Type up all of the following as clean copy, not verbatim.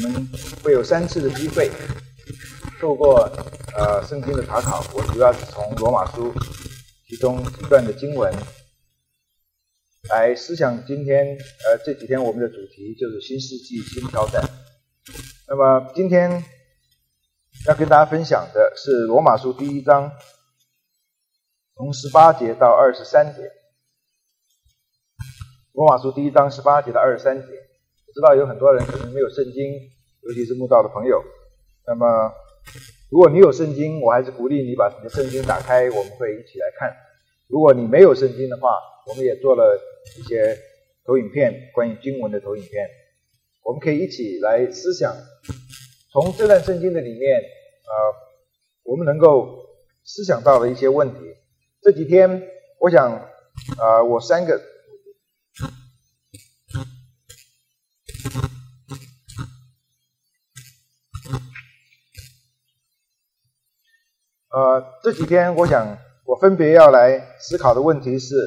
们会有3次的机会透过圣经的查考，我主要是从罗马书其中几段的经文来思想今天这几天我们的主题就是新世纪新挑战。那么今天要跟大家分享的是罗马书第1章从18节到23节。罗马书第1章18节到23节，我知道有很多人可能没有圣经，尤其是慕道的朋友。那么如果你有圣经，我还是鼓励你把你的圣经打开，我们会一起来看。如果你没有圣经的话，我们也做了一些投影片，关于经文的投影片，我们可以一起来思想，从这段圣经的里面我们能够思想到的一些问题。这几天我想我3个这几天我想我分别要来思考的问题是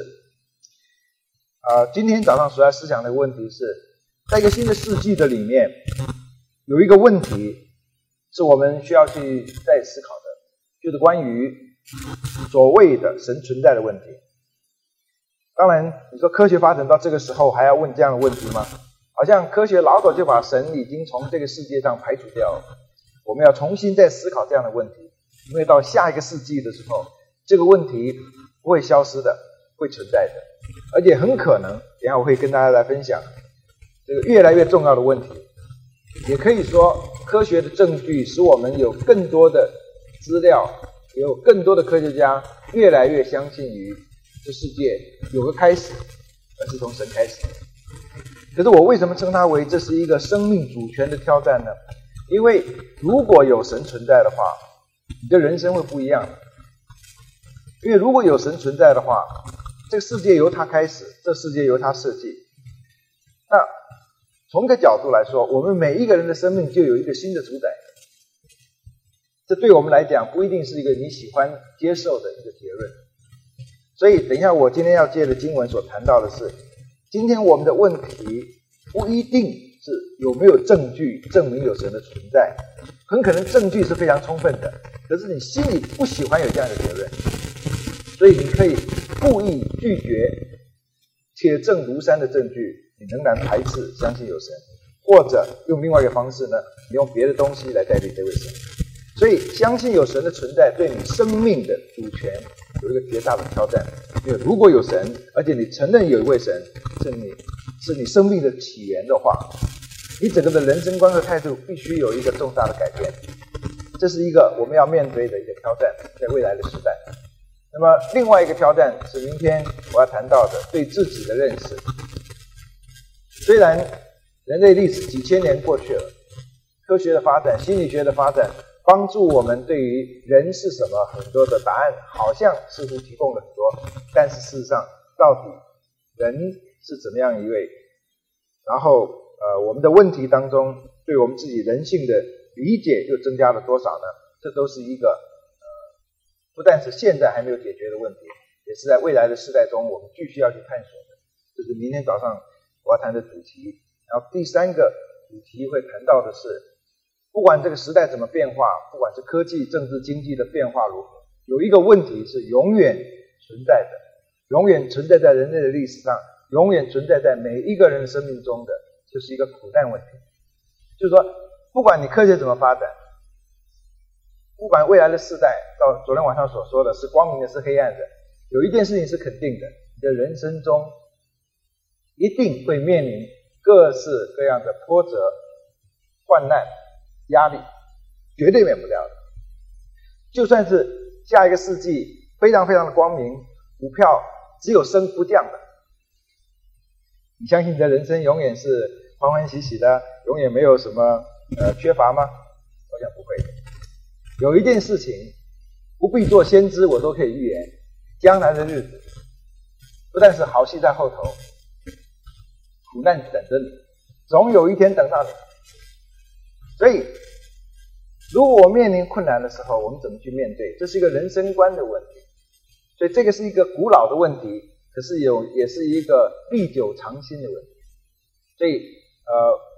今天早上所要思想的问题是，在一个新的世纪的里面，有一个问题是我们需要去再思考的，就是关于所谓的神存在的问题。当然你说科学发展到这个时候还要问这样的问题吗？好像科学老早就把神已经从这个世界上排除掉了，我们要重新再思考这样的问题，因为到下一个世纪的时候，这个问题不会消失的，会存在的，而且很可能等一下我会跟大家来分享这个越来越重要的问题。也可以说科学的证据使我们有更多的资料，也有更多的科学家越来越相信于这世界有个开始，而是从神开始。可是我为什么称它为这是一个生命主权的挑战呢？因为如果有神存在的话，你的人生会不一样。因为如果有神存在的话，这个世界由他开始，这世界由他设计。那从一个角度来说，我们每一个人的生命就有一个新的主宰。这对我们来讲不一定是一个你喜欢接受的一个结论。所以等一下我今天要借的经文所谈到的是，今天我们的问题不一定是有没有证据证明有神的存在，很可能证据是非常充分的，可是你心里不喜欢有这样的结论，所以你可以故意拒绝铁证如山的证据，你仍然排斥相信有神，或者用另外一个方式呢，你用别的东西来代替这位神。所以相信有神的存在对你生命的主权有一个绝大的挑战。因为如果有神，而且你承认有一位神是你生命的起源的话，你整个的人生观和态度必须有一个重大的改变。这是一个我们要面对的一个挑战，在未来的时代。那么另外一个挑战是明天我要谈到的对自己的认识。虽然人类历史几千年过去了，科学的发展、心理学的发展帮助我们对于人是什么很多的答案好像似乎提供了很多，但是事实上到底人是怎么样一位，然后我们的问题当中对我们自己人性的理解又增加了多少呢？这都是一个不但是现在还没有解决的问题，也是在未来的世代中我们继续要去探索的。这是明天早上我要谈的主题。然后第3个主题会谈到的是，不管这个时代怎么变化，不管是科技、政治、经济的变化如何，有一个问题是永远存在的，永远存在在人类的历史上，永远存在在每一个人的生命中的，就是一个苦难问题。就是说不管你科学怎么发展，不管未来的世代到昨天晚上所说的是光明的是黑暗的，有一件事情是肯定的，你的人生中一定会面临各式各样的波折、患难、压力，绝对免不了的。就算是下一个世纪非常非常的光明，股票只有升不降的，你相信你的人生永远是欢欢喜喜的，永远没有什么缺乏吗？我想不会的。有一件事情不必做先知，我都可以预言，将来的日子不但是好戏在后头，苦难等着你，总有一天等到你。所以如果我面临困难的时候，我们怎么去面对？这是一个人生观的问题。所以这个是一个古老的问题，可是也是一个历久常新的问题。所以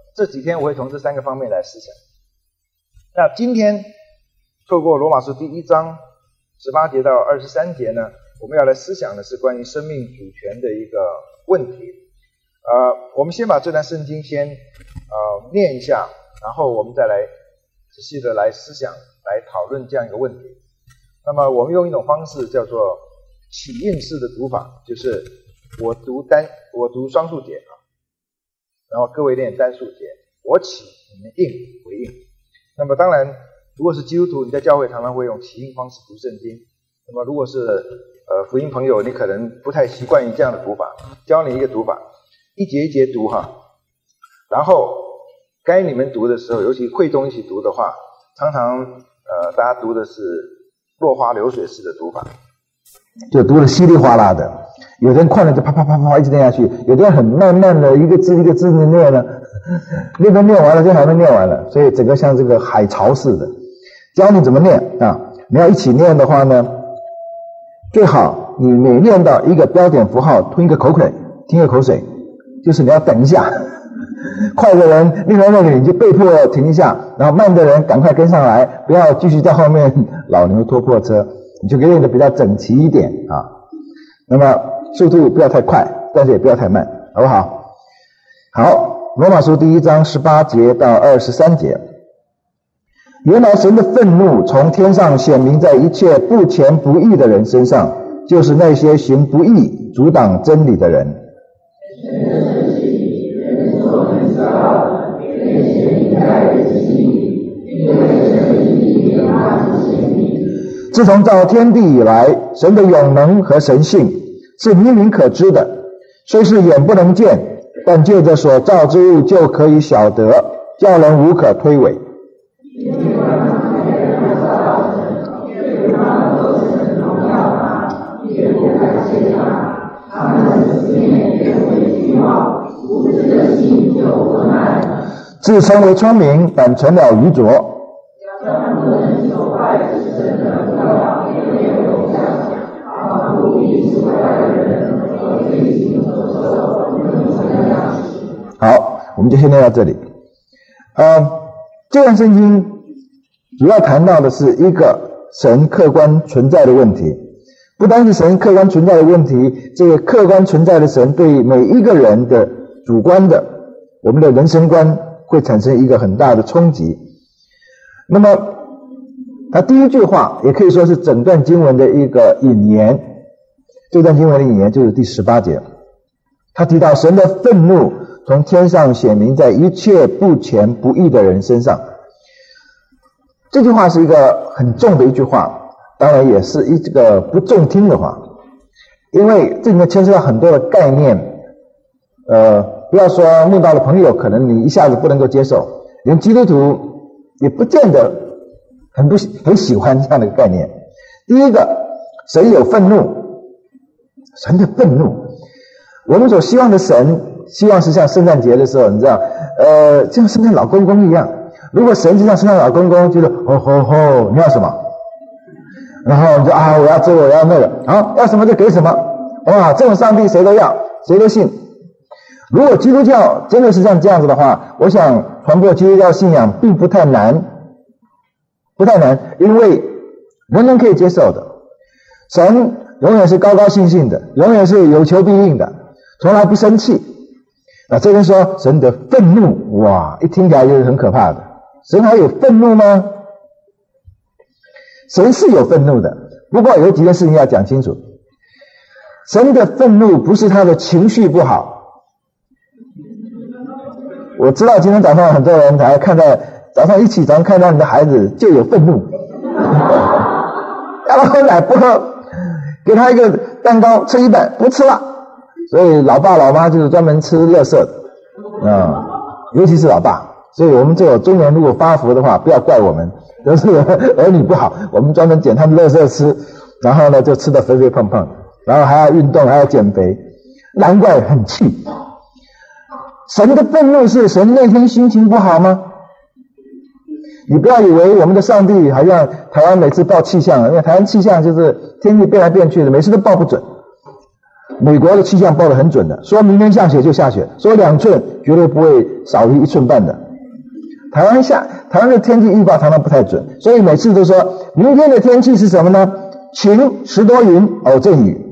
这几天我会从这3个方面来思想。那今天透过罗马书第1章18节到23节呢，我们要来思想的是关于生命主权的一个问题。我们先把这段圣经先念一下，然后我们再来仔细的来思想，来讨论这样一个问题。那么我们用一种方式叫做起应式的读法，就是我读双数节然后各位念单数节，我起，你们应回应。那么当然，如果是基督徒，你在教会常常会用起应方式读圣经。那么如果是福音朋友，你可能不太习惯于这样的读法，教你一个读法，一节一节读然后该你们读的时候，尤其会众一起读的话，常常大家读的是落花流水式的读法，就读得稀里哗啦的。有的人快了就啪啪啪啪一直念下去，有的人很慢慢的一个字一个字的念呢，那边念完了就还没念完了，所以整个像这个海潮似的。教你怎么念你要一起念的话呢，最好你每念到一个标点符号吞一个口水，听一个口水，就是你要等一下。快的人念到那里你就被迫停一下，然后慢的人赶快跟上来，不要继续在后面老牛拖破车，你就练得比较整齐一点那么速度不要太快，但是也不要太慢，好不好？好，罗马书第1章18节到23节。原来神的愤怒从天上显明在一切不虔不义的人身上，就是那些行不义阻挡真理的人。自从造天地以来，神的永能和神性是明明可知的，虽是眼不能见，但借着所造之物就可以晓得，叫人无可推诿。自称为聪明，但成了愚拙。好，我们就先念到这里。这段圣经主要谈到的是一个神客观存在的问题，不单是神客观存在的问题，这个客观存在的神对每一个人的主观的我们的人生观会产生一个很大的冲击。那么他第一句话也可以说是整段经文的一个引言，这段经文的引言就是第18节，他提到神的愤怒从天上显明在一切不虔不义的人身上。这句话是一个很重的一句话，当然也是一个不中听的话，因为这里面牵涉到很多的概念。不要说慕道的朋友可能你一下子不能够接受，连基督徒也不见得很喜欢这样的一个概念。第一个，神有愤怒，神的愤怒，我们所希望的神，希望是像圣诞节的时候，你知道像圣诞老公公一样，如果神就像圣诞老公公，就是你要什么，然后你就我要这个我要那个，要什么就给什么，哇，这种上帝谁都要，谁都信。如果基督教真的是像这样子的话，我想传播基督教信仰并不太难，因为人人可以接受的。神永远是高高兴兴的，永远是有求必应的，从来不生气。这边说神的愤怒，哇，一听起来就是很可怕的。神还有愤怒吗？神是有愤怒的，不过有几件事情要讲清楚。神的愤怒不是他的情绪不好。我知道今天早上很多人还看到早上一起床看到你的孩子就有愤怒，要他喝奶不喝，给他一个蛋糕吃一半不吃了，所以老爸老妈就是专门吃垃圾的尤其是老爸。所以我们这种中年如果发福的话，不要怪我们，都是儿女不好，我们专门捡他们垃圾吃，然后呢就吃得肥肥胖胖，然后还要运动还要减肥，难怪很气。神的愤怒是神那天心情不好吗？你不要以为我们的上帝好像台湾每次报气象，因为台湾气象就是天气变来变去的，每次都报不准。 美国的气象报得很准的，说明天下雪就下雪，说2寸绝对不会少于1寸半的。台湾的天气预报常常不太准，所以每次都说明天的天气是什么呢？晴10多云偶阵雨。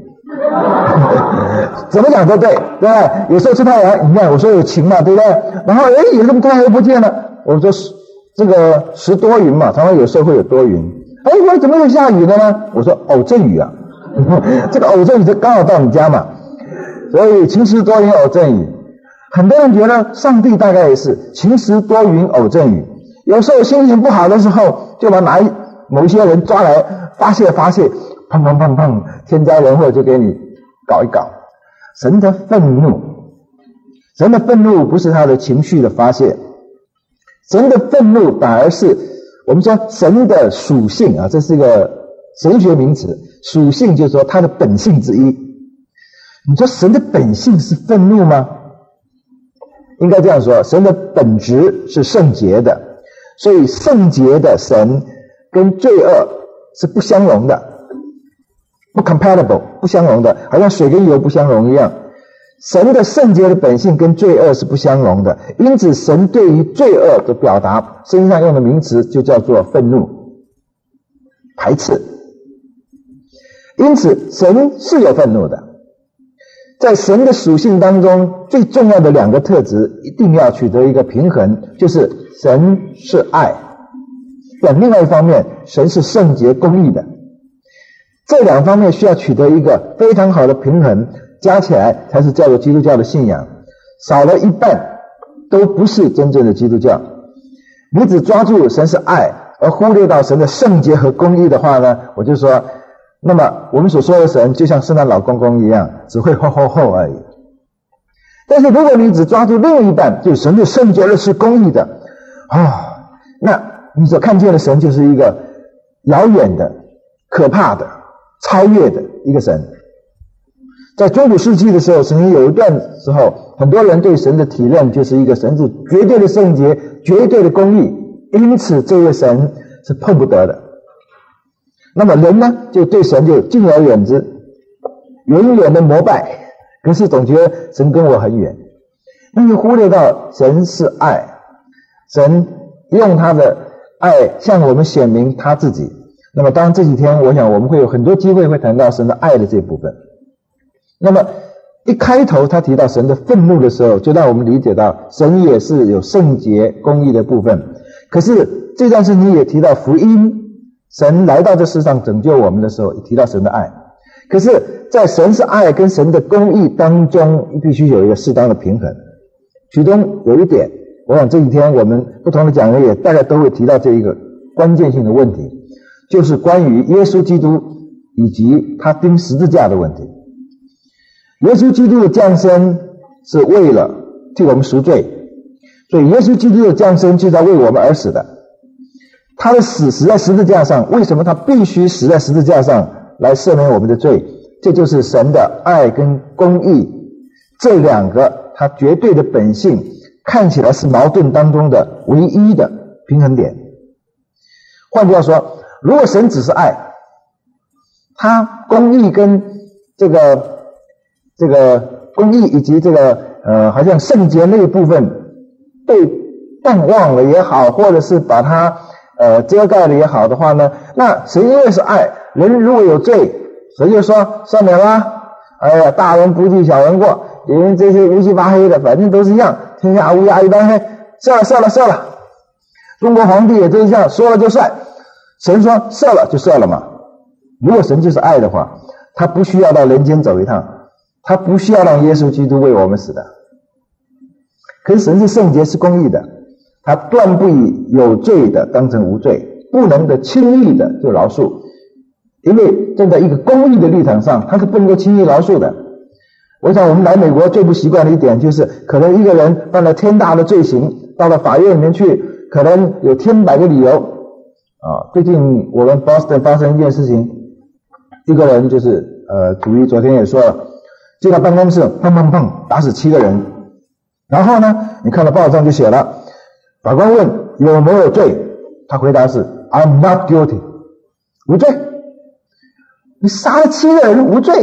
怎么讲都对，对不对？有时候出太阳，你看我说有晴嘛，对不对？然后有什么太阳不见了，我说这个10多云嘛，常常有时候会有多云。我说怎么会下雨的呢？我说偶阵雨啊。这个偶阵雨就刚好到你家嘛，所以晴10多云偶阵雨。很多人觉得上帝大概也是晴10多云偶阵雨，有时候心情不好的时候，就把某一些人抓来发泄，砰砰砰砰，天灾人祸就给你搞一搞。神的愤怒不是他的情绪的发泄，神的愤怒反而是我们说神的属性啊，这是一个神学名词，属性就是说他的本性之一。你说神的本性是愤怒吗？应该这样说，神的本质是圣洁的，所以圣洁的神跟罪恶是不相容的，不 compatible， 不相容的，好像水跟油不相容一样。神的圣洁的本性跟罪恶是不相容的，因此神对于罪恶的表达，圣经上用的名词就叫做愤怒、排斥。因此神是有愤怒的。在神的属性当中，最重要的2个特质一定要取得一个平衡，就是神是爱，但另外一方面神是圣洁公义的，这2方面需要取得一个非常好的平衡，加起来才是叫做基督教的信仰。少了一半都不是真正的基督教。你只抓住神是爱而忽略到神的圣洁和公义的话呢，我就说那么我们所说的神就像圣诞老公公一样，只会吼吼吼而已。但是如果你只抓住另一半，就是神的圣洁的是公义的那你所看见的神就是一个遥远的、可怕的、超越的一个神。在中古世纪的时候，曾经有一段时候，很多人对神的体认就是一个神是绝对的圣洁、绝对的公义，因此这位神是碰不得的。那么人呢，就对神就敬而远之，远远的膜拜，可是总觉得神跟我很远，那就忽略到神是爱，神用他的爱向我们显明他自己。那么当然这几天我想我们会有很多机会会谈到神的爱的这部分。那么一开头他提到神的愤怒的时候，就让我们理解到神也是有圣洁公义的部分。可是这段圣经也提到福音，神来到这世上拯救我们的时候也提到神的爱。可是在神是爱跟神的公义当中必须有一个适当的平衡。其中有一点，我想这几天我们不同的讲员也大概都会提到这一个关键性的问题，就是关于耶稣基督以及他钉十字架的问题。耶稣基督的降生是为了替我们赎罪，所以耶稣基督的降生就是为我们而死的。他的死在十字架上，为什么他必须死在十字架上来赦免我们的罪？这就是神的爱跟公义这2个他绝对的本性看起来是矛盾当中的唯一的平衡点。换句话说，如果神只是爱，他公义跟这个公义以及好像圣洁那一部分被淡忘了也好，或者是把它遮盖了也好的话呢，那神因为是爱，人如果有罪，神就说赦免啦，大人不计小人过，你们这些乌漆八黑的反正都是一样，天下乌鸦一般黑，赦了。中国皇帝也就是这样，说了就算，神说赦了就赦了嘛。如果神就是爱的话，他不需要到人间走一趟，他不需要让耶稣基督为我们死的。可是神是圣洁是公义的，他断不以有罪的当成无罪，不能的轻易的就饶恕，因为站在一个公义的立场上，他是不能够轻易饶恕的。我想我们来美国最不习惯的一点就是，可能一个人犯了天大的罪行，到了法院里面去，可能有千百个理由最近我们 Boston 发生一件事情，一个人就是主席昨天也说了，进到办公室砰砰砰打死7个人，然后呢你看到报纸上就写了，法官问有没有罪，他回答是 I'm not guilty， 无罪。你杀了7个人无罪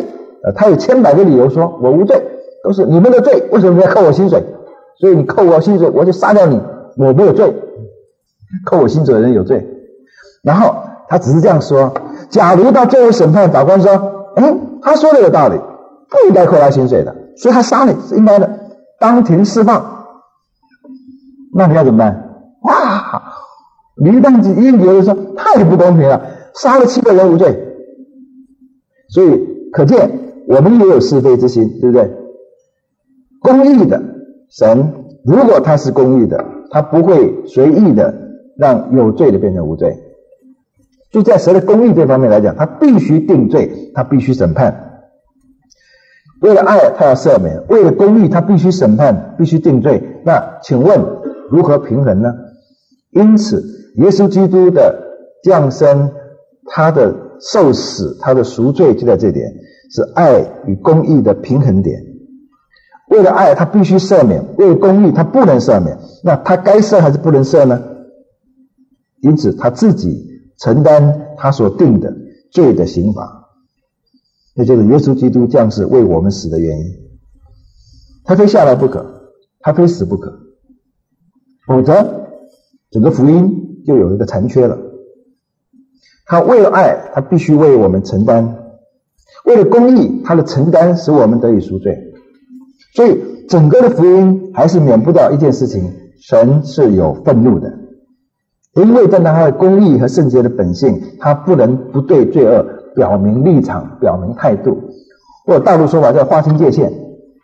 他有千百个理由说我无罪，都是你们的罪，为什么要扣我薪水？所以你扣我薪水，我就杀掉你，我没有罪，扣我薪水的人有罪。然后他只是这样说，假如到最后审判，法官说他说的有道理，不应该扣他薪水的，所以他杀你是应该的，当庭释放。那你要怎么办？哇，驴蛋子一定觉得说太不公平了，杀了7个人无罪。所以可见我们也有是非之心，对不对？公义的神，如果他是公义的，他不会随意的让有罪的变成无罪。就在神的公义这方面来讲，他必须定罪，他必须审判。为了爱他要赦免，为了公义他必须审判，必须定罪。那请问如何平衡呢？因此耶稣基督的降生，他的受死，他的赎罪就在这点，是爱与公义的平衡点。为了爱他必须赦免，为了公义他不能赦免，那他该赦还是不能赦呢？因此他自己承担他所定的罪的刑罚，那就是耶稣基督降世为我们死的原因。他非下来不可，他非死不可，否则整个福音就有一个残缺了。他为了爱，他必须为我们承担；为了公义，他的承担使我们得以赎罪。所以整个的福音还是免不掉一件事情，神是有愤怒的，因为在他的公义和圣洁的本性，他不能不对罪恶表明立场，表明态度，或者大陆说法叫划清界限。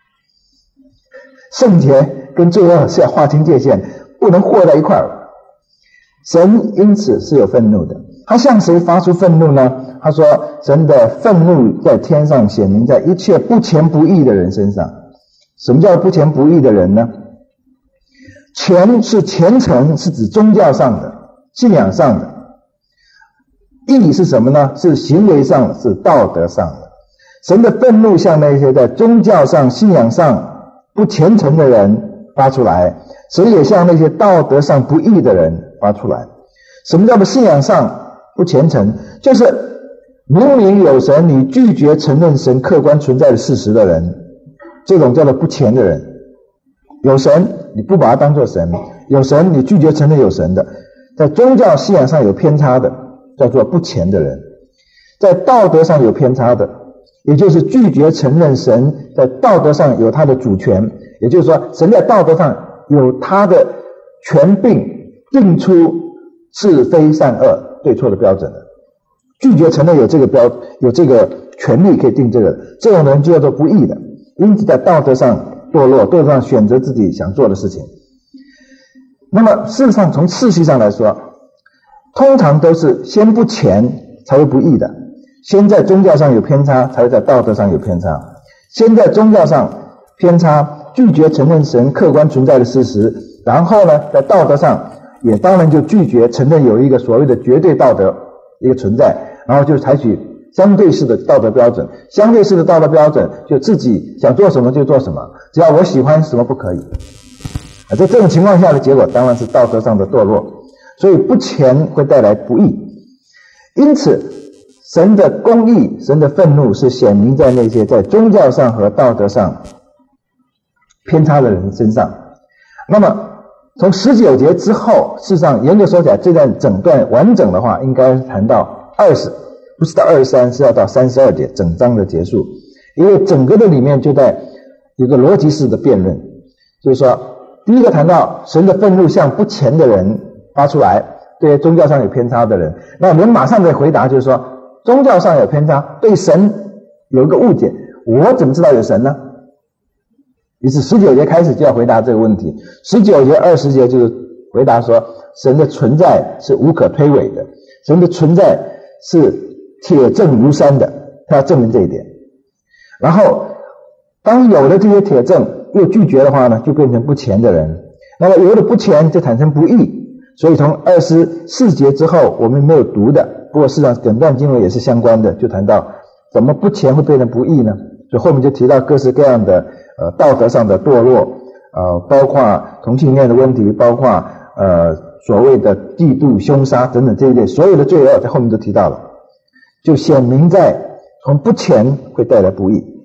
圣洁跟罪恶是要划清界限，不能和在一块儿。神因此是有愤怒的，他向谁发出愤怒呢？他说神的愤怒在天上显明在一切不虔不义的人身上。什么叫不虔不义的人呢？虔是虔诚，是指宗教上的、信仰上的；义是什么呢？是行为上的，是道德上的。神的愤怒向那些在宗教上、信仰上不虔诚的人发出来，神也向那些道德上不义的人发出来。什么叫做信仰上不虔诚？就是明明有神，你拒绝承认神客观存在的事实的人，这种叫做不虔的人。有神你不把它当作神，有神你拒绝承认有神的，在宗教信仰上有偏差的叫做不虔的人。在道德上有偏差的，也就是拒绝承认神在道德上有他的主权，也就是说神在道德上有他的权柄定出是非善恶对错的标准的，拒绝承认有这个权利可以定这种人就叫做不义的。因此在道德上堕落，道德上选择自己想做的事情。那么事实上从次序上来说，通常都是先不虔才会不义的，先在宗教上有偏差才会在道德上有偏差，先在宗教上偏差，拒绝承认神客观存在的事实，然后呢在道德上也当然就拒绝承认有一个所谓的绝对道德一个存在，然后就采取相对式的道德标准。相对式的道德标准就自己想做什么就做什么，只要我喜欢什么不可以。在这种情况下的结果当然是道德上的堕落，所以不虔会带来不义。因此神的公义，神的愤怒是显明在那些在宗教上和道德上偏差的人身上。那么从19节之后，事实上严格说起来这段整段完整的话应该谈到20，不是到23，是要到32节整章的结束。因为整个的里面就在有个逻辑式的辩论，就是说第一个谈到神的愤怒向不虔的人发出来，对宗教上有偏差的人，那人马上的回答就是说宗教上有偏差，对神有一个误解，我怎么知道有神呢？于是19节开始就要回答这个问题。19节20节就是回答说神的存在是无可推诿的，神的存在是铁证如山的，他要证明这一点。然后当有了这些铁证又拒绝的话呢，就变成不虔的人。那么有了不虔就产生不义，所以从24节之后我们没有读的，不过事实上整段经文也是相关的，就谈到怎么不虔会变成不义呢？所以后面就提到各式各样的道德上的堕落，包括同性恋的问题，包括所谓的嫉妒、凶杀等等这一类所有的罪恶在后面都提到了，就显明在从不虔会带来不义。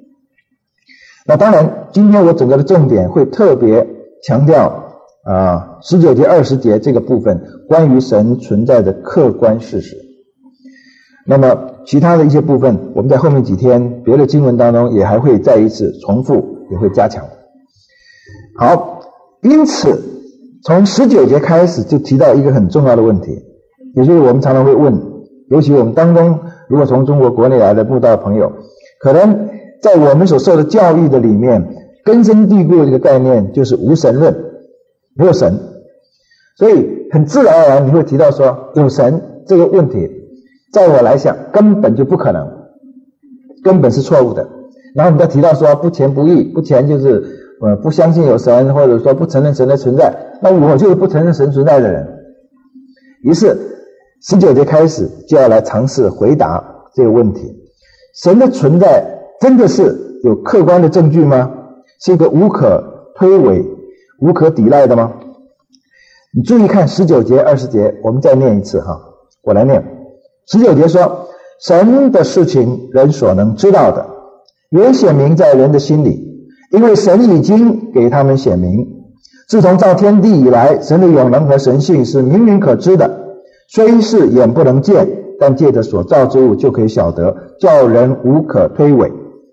那当然今天我整个的重点会特别强调19节20节这个部分关于神存在的客观事实。那么其他的一些部分我们在后面几天别的经文当中也还会再一次重复，也会加强。好，因此从19节开始就提到一个很重要的问题，也就是我们常常会问，尤其我们当中如果从中国国内来的慕道朋友，可能在我们所受的教育的里面根深蒂固的一个概念就是无神论，没有神，所以很自然而然你会提到说有神这个问题，在我来想根本就不可能，根本是错误的。然后你再提到说不前不义，不前就是不相信有神，或者说不承认神的存在，那我就是不承认神存在的人。于是19节开始就要来尝试回答这个问题，神的存在真的是有客观的证据吗？是一个无可推诿无可抵赖的吗？你注意看19节20节，我们再念一次哈，我来念。19节说，神的事情人所能知道的原显明在人的心里，因为神已经给他们显明。自从造天地以来，神的永能和神性是明明可知的，虽是眼不能见，但借着所造之物就可以晓得，叫人无可推诿。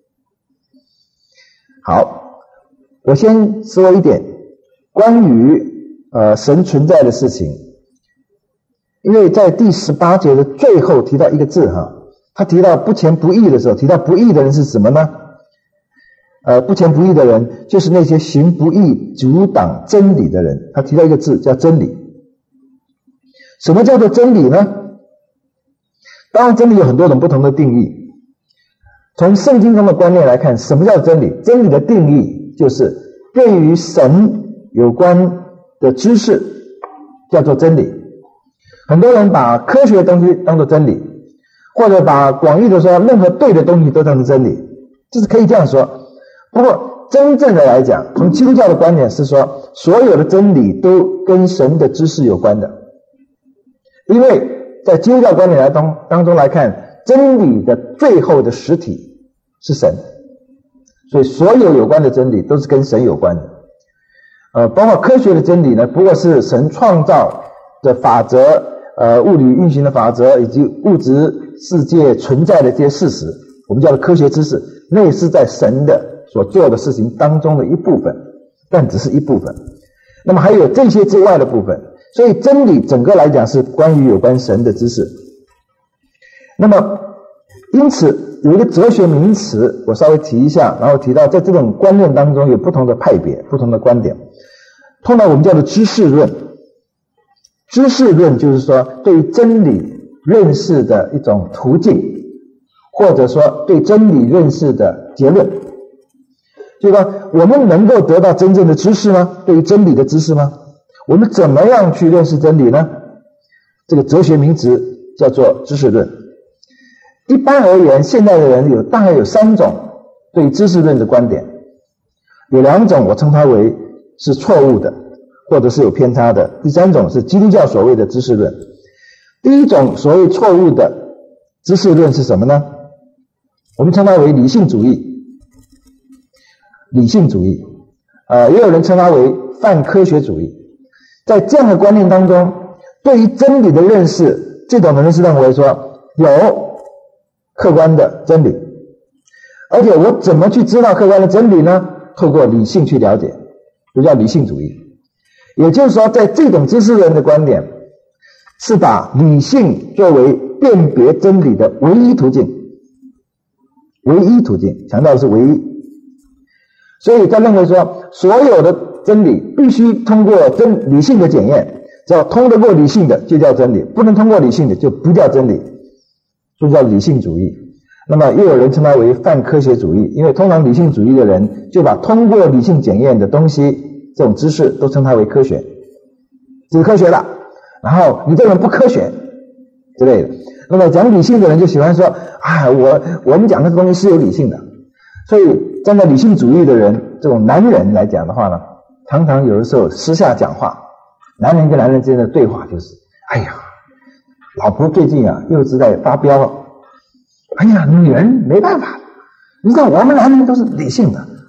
好，我先说一点关于神存在的事情，因为在第18节的最后提到一个字哈，他提到不前不义的时候，提到不义的人是什么呢？不前不义的人就是那些行不义阻挡真理的人，他提到一个字叫真理。什么叫做真理呢？当然真理有很多种不同的定义，从圣经中的观念来看，什么叫真理？真理的定义就是对于神有关的知识叫做真理。很多人把科学的东西当作真理，或者把广义的说任何对的东西都当成真理，这是可以这样说。不过真正的来讲，从基督教的观点是说，所有的真理都跟神的知识有关的，因为在基督教观点当中来看，真理的最后的实体是神，所以所有有关的真理都是跟神有关的。包括科学的真理呢，不过是神创造的法则，物理运行的法则，以及物质世界存在的这些事实，我们叫做科学知识，那是在神的所做的事情当中的一部分，但只是一部分。那么还有这些之外的部分，所以真理整个来讲是关于有关神的知识。那么因此有一个哲学名词我稍微提一下，然后提到在这种观念当中有不同的派别，不同的观点，通常我们叫做知识论。知识论就是说对于真理认识的一种途径，或者说对真理认识的结论。就是说我们能够得到真正的知识吗？对于真理的知识吗？我们怎么样去认识真理呢？这个哲学名词叫做知识论。一般而言，现代的人大概有3种对知识论的观点，有2种我称它为是错误的，或者是有偏差的，第3种是基督教所谓的知识论。第一种所谓错误的知识论是什么呢？我们称它为理性主义。理性主义也有人称它为泛科学主义。在这样的观念当中，对于真理的认识，这种人是认为说有客观的真理，而且我怎么去知道客观的真理呢？透过理性去了解，就叫理性主义。也就是说在这种知识人的观点是把理性作为辨别真理的唯一途径，唯一途径，强调的是唯一。所以他认为说所有的真理必须通过理性的检验，只要通得过理性的就叫真理，不能通过理性的就不叫真理，就叫理性主义。那么又有人称它为泛科学主义，因为通常理性主义的人就把通过理性检验的东西，这种知识都称它为科学，这是科学的，然后你这个人不科学之类的。那么讲理性的人就喜欢说我们讲的东西是有理性的。所以站在理性主义的人，这种男人来讲的话呢，常常有的时候私下讲话，男人跟男人之间的对话就是老婆最近又是在发飙了，女人没办法，你知道我们男人都是理性的，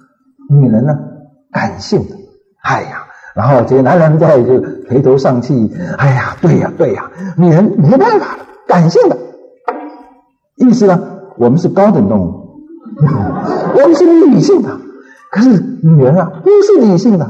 女人呢，感性的，哎呀，然后这些男人在就垂头丧气，哎呀，对呀，女人没办法了，感性的，意思呢，我们是高等动物，我们是理性的，可是女人啊，不是理性的。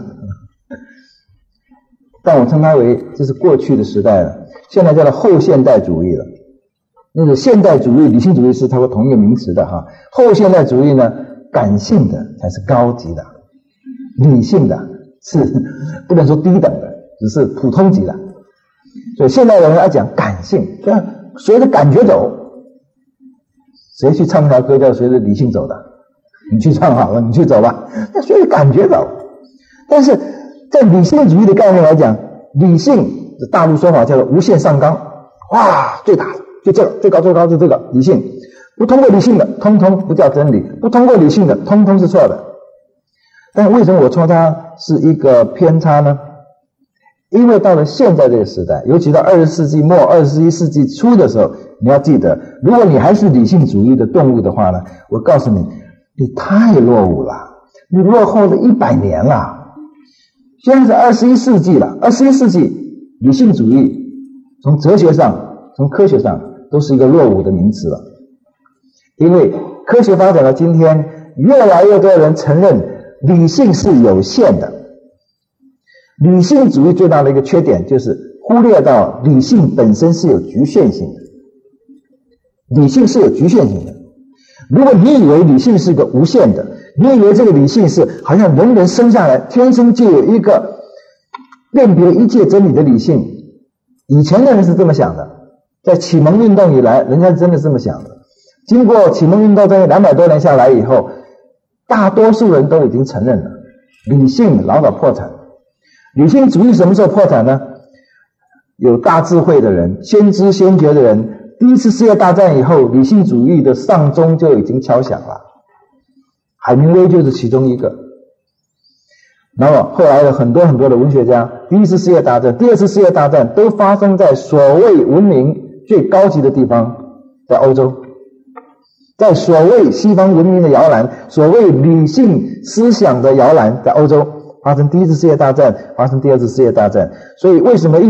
但我称它为这是过去的时代了，现在叫做后现代主义了。那个现代主义、理性主义是它会同一个名词的哈。后现代主义呢，感性的才是高级的，理性的是不能说低等的，只是普通级的。所以现代人要讲感性，随着感觉走。谁去唱一条歌叫随着理性走的？你去唱好了，你去走吧，那随着感觉走。但是在理性主义的概念来讲，理性大陆说法叫做无限上纲，哇，最大的就这个，最高是这个理性，不通过理性的通通不叫真理，不通过理性的通通是错的。但为什么我说它是一个偏差呢？因为到了现在这个时代，尤其到20世纪末21世纪初的时候，你要记得，如果你还是理性主义的动物的话呢，我告诉你，你太落伍了，你落后了100年了。现在是21世纪了，21世纪理性主义从哲学上、从科学上都是一个落伍的名词了。因为科学发展到今天，越来越多人承认理性是有限的。理性主义最大的一个缺点就是忽略到理性本身是有局限性的。理性是有局限性的。如果你以为理性是个无限的，你以为这个理性是好像人生下来天生就有一个辨别一切真理的理性，以前的人是这么想的，在启蒙运动以来，人家真的是这么想的。经过启蒙运动这200多年下来以后，大多数人都已经承认了，理性老早破产。理性主义什么时候破产呢？有大智慧的人、先知先觉的人，第一次世界大战以后，理性主义的丧钟就已经敲响了。海明威就是其中一个。那么后来有很多的文学家，第一次世界大战、第二次世界大战都发生在所谓文明最高级的地方，在欧洲，在所谓西方文明的摇篮，所谓理性思想的摇篮，在欧洲发生第一次世界大战，发生第二次世界大战。所以为什么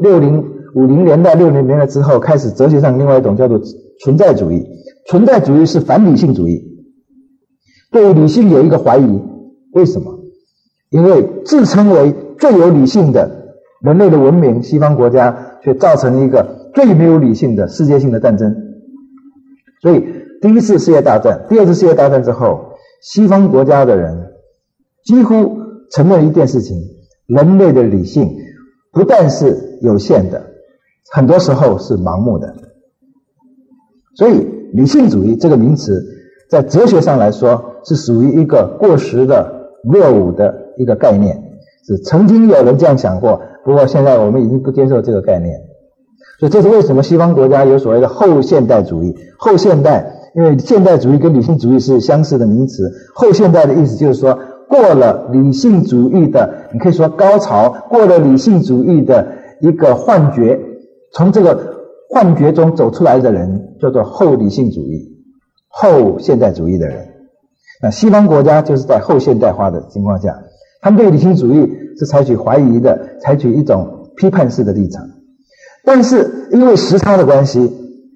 1950、50年代、60年代之后开始哲学上另外一种叫做存在主义？存在主义是反理性主义，对理性有一个怀疑。为什么？因为自称为最有理性的人类的文明，西方国家却造成一个最没有理性的世界性的战争。所以第一次世界大战、第二次世界大战之后，西方国家的人几乎承认一件事情，人类的理性不但是有限的，很多时候是盲目的。所以理性主义这个名词在哲学上来说是属于一个过时的落伍的一个概念，是曾经有人这样想过，不过现在我们已经不接受这个概念。所以这是为什么西方国家有所谓的后现代主义。后现代，因为现代主义跟理性主义是相似的名词，后现代的意思就是说过了理性主义的，你可以说高潮，过了理性主义的一个幻觉，从这个幻觉中走出来的人叫做后理性主义、后现代主义的人。那西方国家就是在后现代化的情况下，他们对理性主义是采取怀疑的，采取一种批判式的立场。但是因为时差的关系，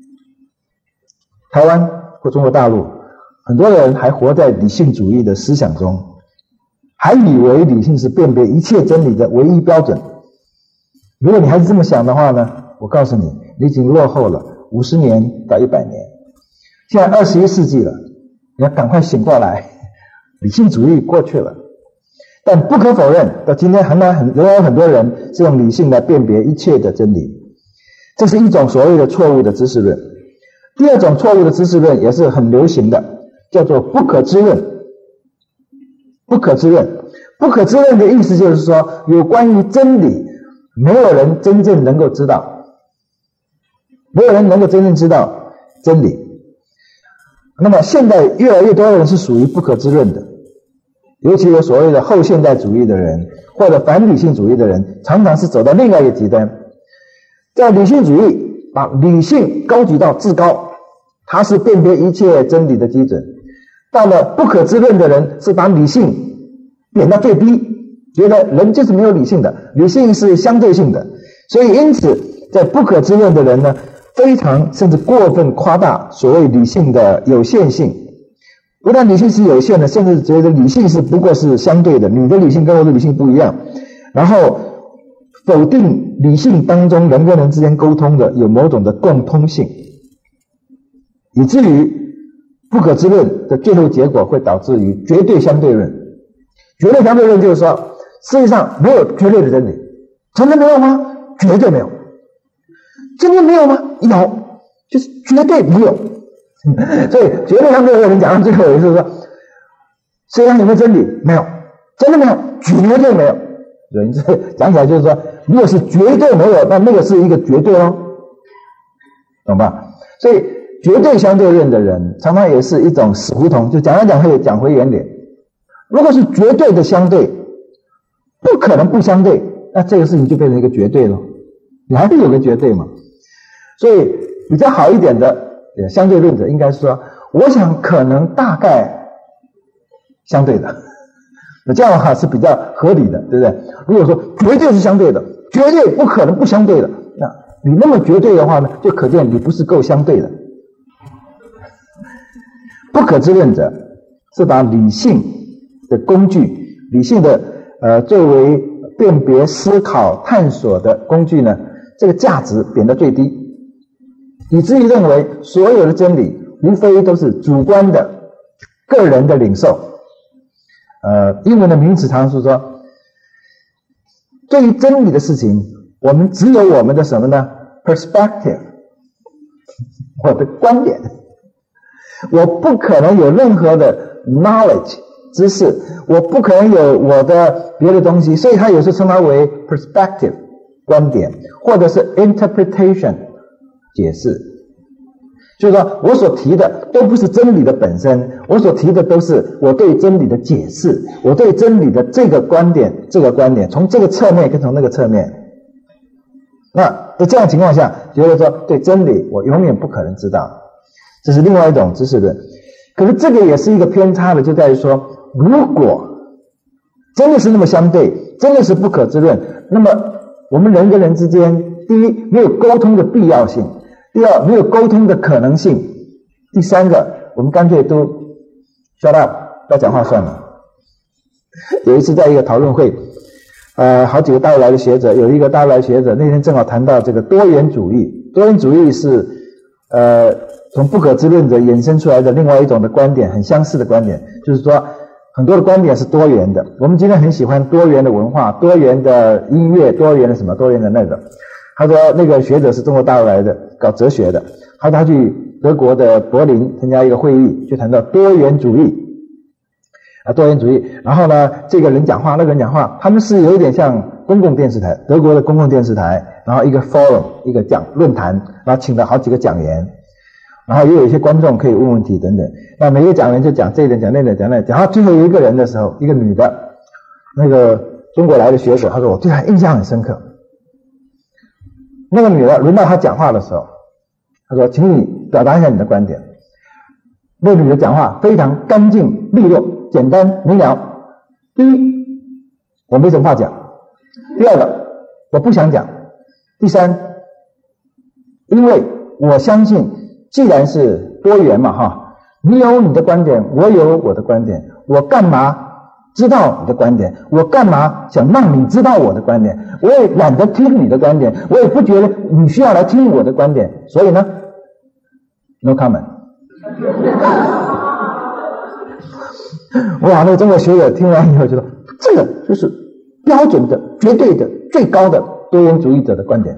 台湾或中国大陆很多人还活在理性主义的思想中，还以为理性是辨别一切真理的唯一标准。如果你还是这么想的话呢，我告诉你，你已经落后了50年到100年。现在21世纪了，你要赶快醒过来，理性主义过去了。但不可否认，到今天仍然有很多人是用理性来辨别一切的真理，这是一种所谓的错误的知识论。第二种错误的知识论也是很流行的，叫做不可知论。不可知论，不可知论的意思就是说，有关于真理，没有人真正能够知道，没有人能够真正知道真理。那么现在越来越多的人是属于不可知论的，尤其有所谓的后现代主义的人或者反理性主义的人，常常是走到另外一个极端。在理性主义把理性高举到至高，它是辨别一切真理的基准。到了不可知论的人是把理性贬到最低，觉得人就是没有理性的，理性是相对性的。所以因此在不可知论的人呢，非常甚至过分夸大所谓理性的有限性。不但理性是有限的，甚至觉得理性是不过是相对的，你的理性跟我的理性不一样，然后否定理性当中人跟人之间沟通的有某种的共通性，以至于不可知论的最后结果会导致于绝对相对论。绝对相对论就是说，世界上没有绝对的真理。真的没有吗？绝对没有。真的没有吗？有，就是绝对没有。所以绝对相对论人讲到最后也就是说，世界上有没有真理？没有，真的没有，绝对没有。人这讲起来就是说，如果是绝对没有，那个是一个绝对哦，懂吧？所以绝对相对论的人常常也是一种死胡同，就讲来讲去讲回原点。如果是绝对的相对，不可能不相对，那这个事情就变成一个绝对了，你还是有个绝对嘛。所以比较好一点的相对论者应该说，我想可能大概相对的，那这样的话是比较合理的，对不对？如果说绝对是相对的，绝对不可能不相对的，那你那么绝对的话呢，就可见你不是够相对的。不可知论者是把理性的工具，理性的作为辨别、思考、探索的工具呢，这个价值贬到最低，以至于认为所有的真理无非都是主观的个人的领受。英文的名词常说对于真理的事情，我们只有我们的什么呢 ？perspective， 我的观点，我不可能有任何的 knowledge 知识，我不可能有我的别的东西，所以他有时候称它为 perspective 观点，或者是 interpretation 解释。就是说我所提的都不是真理的本身，我所提的都是我对真理的解释，我对真理的这个观点，从这个侧面跟从那个侧面。那在这样情况下，觉得说对真理我永远不可能知道，这是另外一种知识论。可是这个也是一个偏差的，就在于说，如果真的是那么相对，真的是不可知论，那么我们人跟人之间，第一没有沟通的必要性，第二没有沟通的可能性，第三个我们干脆都 shut up， 不要讲话算了。有一次在一个讨论会，好几个大陆来的学者，有一个大陆来的学者那天正好谈到这个多元主义。多元主义是从不可知论者衍生出来的另外一种的观点，很相似的观点，就是说很多的观点是多元的。我们今天很喜欢多元的文化，多元的音乐，多元的什么，多元的那个。他说那个学者是中国大陆来的，搞哲学的，他去德国的柏林参加一个会议，就谈到多元主义多元主义。然后呢，这个人讲话，那个人讲话，他们是有点像公共电视台，德国的公共电视台，然后一个 forum， 一个论坛，然后请了好几个讲员，然后也有一些观众可以问问题等等。那每个讲员就讲这一点，讲那点，讲那点，讲到最后一个人的时候，一个女的，那个中国来的学者，他说我对她印象很深刻。那个女的轮到她讲话的时候，她说请你表达一下你的观点。那个女的讲话非常干净利落，简单明了。第一，我没什么话讲；第二个，我不想讲；第三，因为我相信既然是多元嘛哈，你有你的观点，我有我的观点，我干嘛知道你的观点？我干嘛想让你知道我的观点？我也懒得听你的观点，我也不觉得你需要来听我的观点，所以呢 no comment。 哇，那个中国学者听完以后就说，这个就是标准的、绝对的、最高的多元主义者的观点。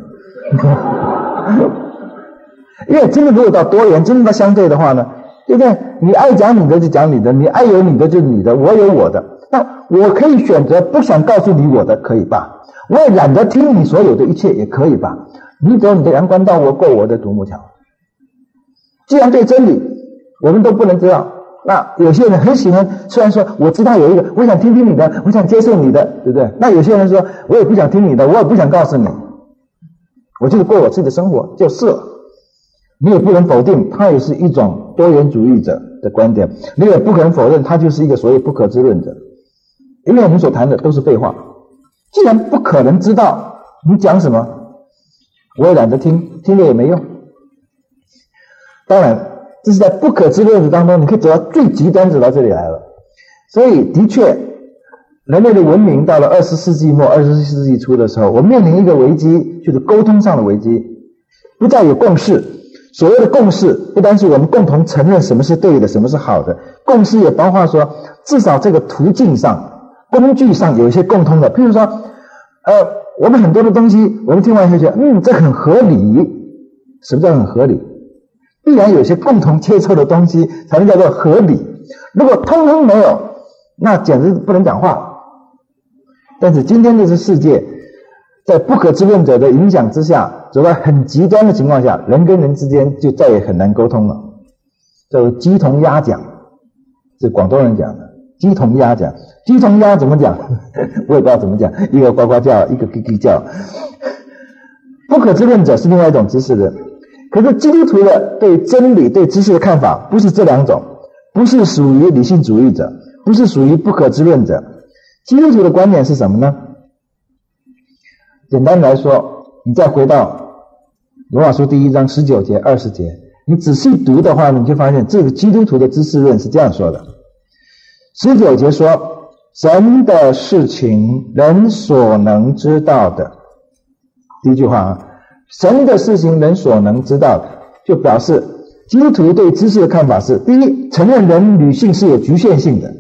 因为真的如果到多元，真的到相对的话呢，对不对？你爱讲你的就讲你的，你爱有你的就是你的，我有我的。那我可以选择不想告诉你我的，可以吧？我也懒得听你所有的一切，也可以吧？你走你的阳关道，我过我的独木桥。既然对真理我们都不能知道，那有些人很喜欢，虽然说我知道有一个，我想听听你的，我想接受你的，对不对？那有些人说我也不想听你的，我也不想告诉你，我就是过我自己的生活就是了。你也不能否定他也是一种多元主义者的观点，你也不可能否认他就是一个所谓不可知论者。 因为我们所谈的都是废话。既然不可能知道你讲什么，我也懒得听，听了也没用。当然这是在不可知论子当中，你可以走到最极端，走到这里来了。所以的确人类的文明到了20世纪末24世纪初的时候，我们面临一个危机，就是沟通上的危机，不再有共识。所谓的共识不单是我们共同承认什么是对的，什么是好的，共识也包括说至少这个途径上工具上有一些共通的。譬如说我们很多的东西我们听完以后觉得这很合理。什么叫很合理？必然有些共同接受的东西才能叫做合理，如果通通没有，那简直不能讲话。但是今天的这世界在不可知论者的影响之下，走到很极端的情况下，人跟人之间就再也很难沟通了。叫做鸡同鸭讲，是广东人讲的，鸡同鸭讲。鸡同鸭怎么讲我也不知道怎么讲，一个呱呱叫，一个叽叽叫。不可知论者是另外一种知识人，可是基督徒的对真理对知识的看法不是这两种，不是属于理性主义者，不是属于不可知论者。基督徒的观点是什么呢？简单来说，你再回到罗马书1章19节20节，你仔细读的话，你就发现这个基督徒的知识论是这样说的。19节说，神的事情人所能知道的。第一句话神的事情人所能知道的，就表示基督徒对知识的看法是：第一，承认人理性是有局限性的。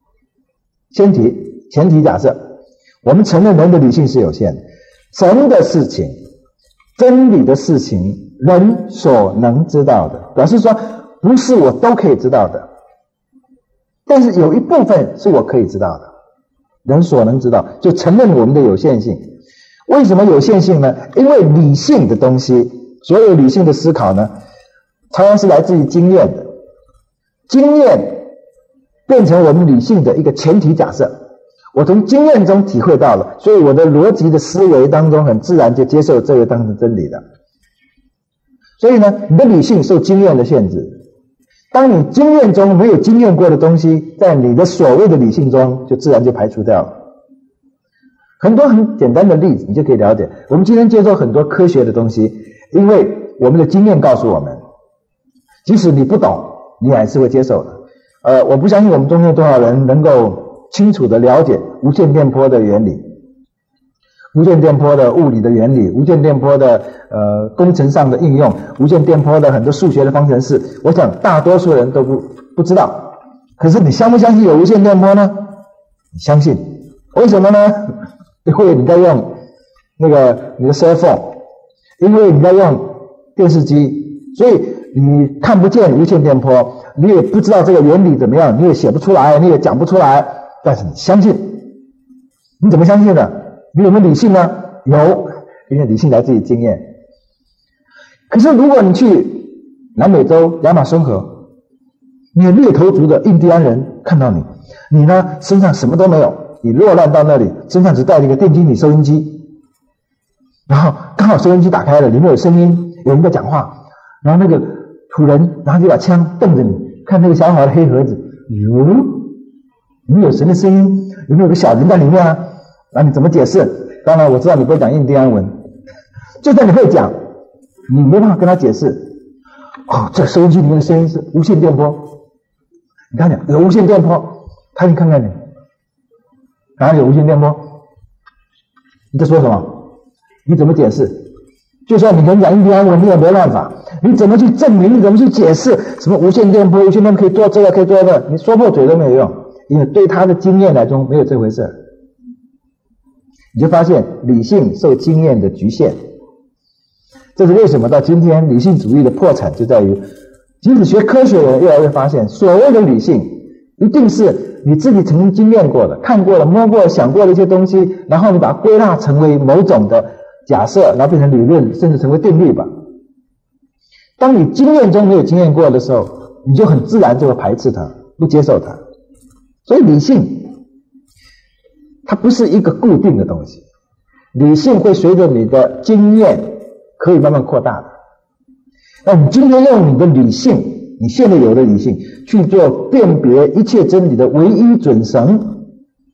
前提假设我们承认人的理性是有限的，神的事情真理的事情人所能知道的，表示说不是我都可以知道的，但是有一部分是我可以知道的。人所能知道就承认我们的有限性。为什么有限性呢？因为理性的东西，所有理性的思考呢，常常是来自于经验的，经验变成我们理性的一个前提假设。我从经验中体会到了，所以我的逻辑的思维当中很自然就接受这个当成真理的。所以呢，你的理性受经验的限制。当你经验中没有经验过的东西，在你的所谓的理性中就自然就排除掉了。很多很简单的例子你就可以了解。我们今天接受很多科学的东西，因为我们的经验告诉我们，即使你不懂，你还是会接受的。我不相信我们中间有多少人能够清楚地了解无线电波的原理，无线电波的物理的原理，无线电波的工程上的应用，无线电波的很多数学的方程式，我想大多数人都不知道。可是你相不相信有无线电波呢？你相信。为什么呢？因为你在用你的 cell phone， 因为你在用电视机，所以你看不见无线电波，你也不知道这个原理怎么样，你也写不出来，你也讲不出来，但是你相信。你怎么相信的？你有没有理性呢？有，因为理性来自于经验。可是如果你去南美洲亚马逊河，你有猎头族的印第安人看到你呢身上什么都没有，你落难到那里，身上只带了一个电晶体收音机，然后刚好收音机打开了，里面有声音，有人在讲话，然后那个土人拿起把枪瞪着你，看那个小小的黑盒子，里面有神的声音，有没有个小人在里面啊？那你怎么解释？当然我知道你不会讲印第安文，就算你会讲，你没办法跟他解释。这收音机里面的声音是无线电波，你看讲有无线电波，他你看看你哪里有无线电波？你在说什么？你怎么解释？就算你跟讲印第安文，你也没办法。你怎么去证明？你怎么去解释？什么无线电波？无线电波可以做这个，可以做那个，你说破嘴都没有用，因为对他的经验来说没有这回事。你就发现理性受经验的局限。这是为什么到今天理性主义的破产就在于，即使学科学的人越来越发现，所谓的理性一定是你自己曾经经验过的、看过的、摸过的、想过的一些东西，然后你把它归纳成为某种的假设，然后变成理论，甚至成为定律吧。当你经验中没有经验过的时候，你就很自然就会排斥它，不接受它。所以理性它不是一个固定的东西，理性会随着你的经验可以慢慢扩大的。那你今天用你的理性，你现在有的理性去做辨别一切真理的唯一准绳，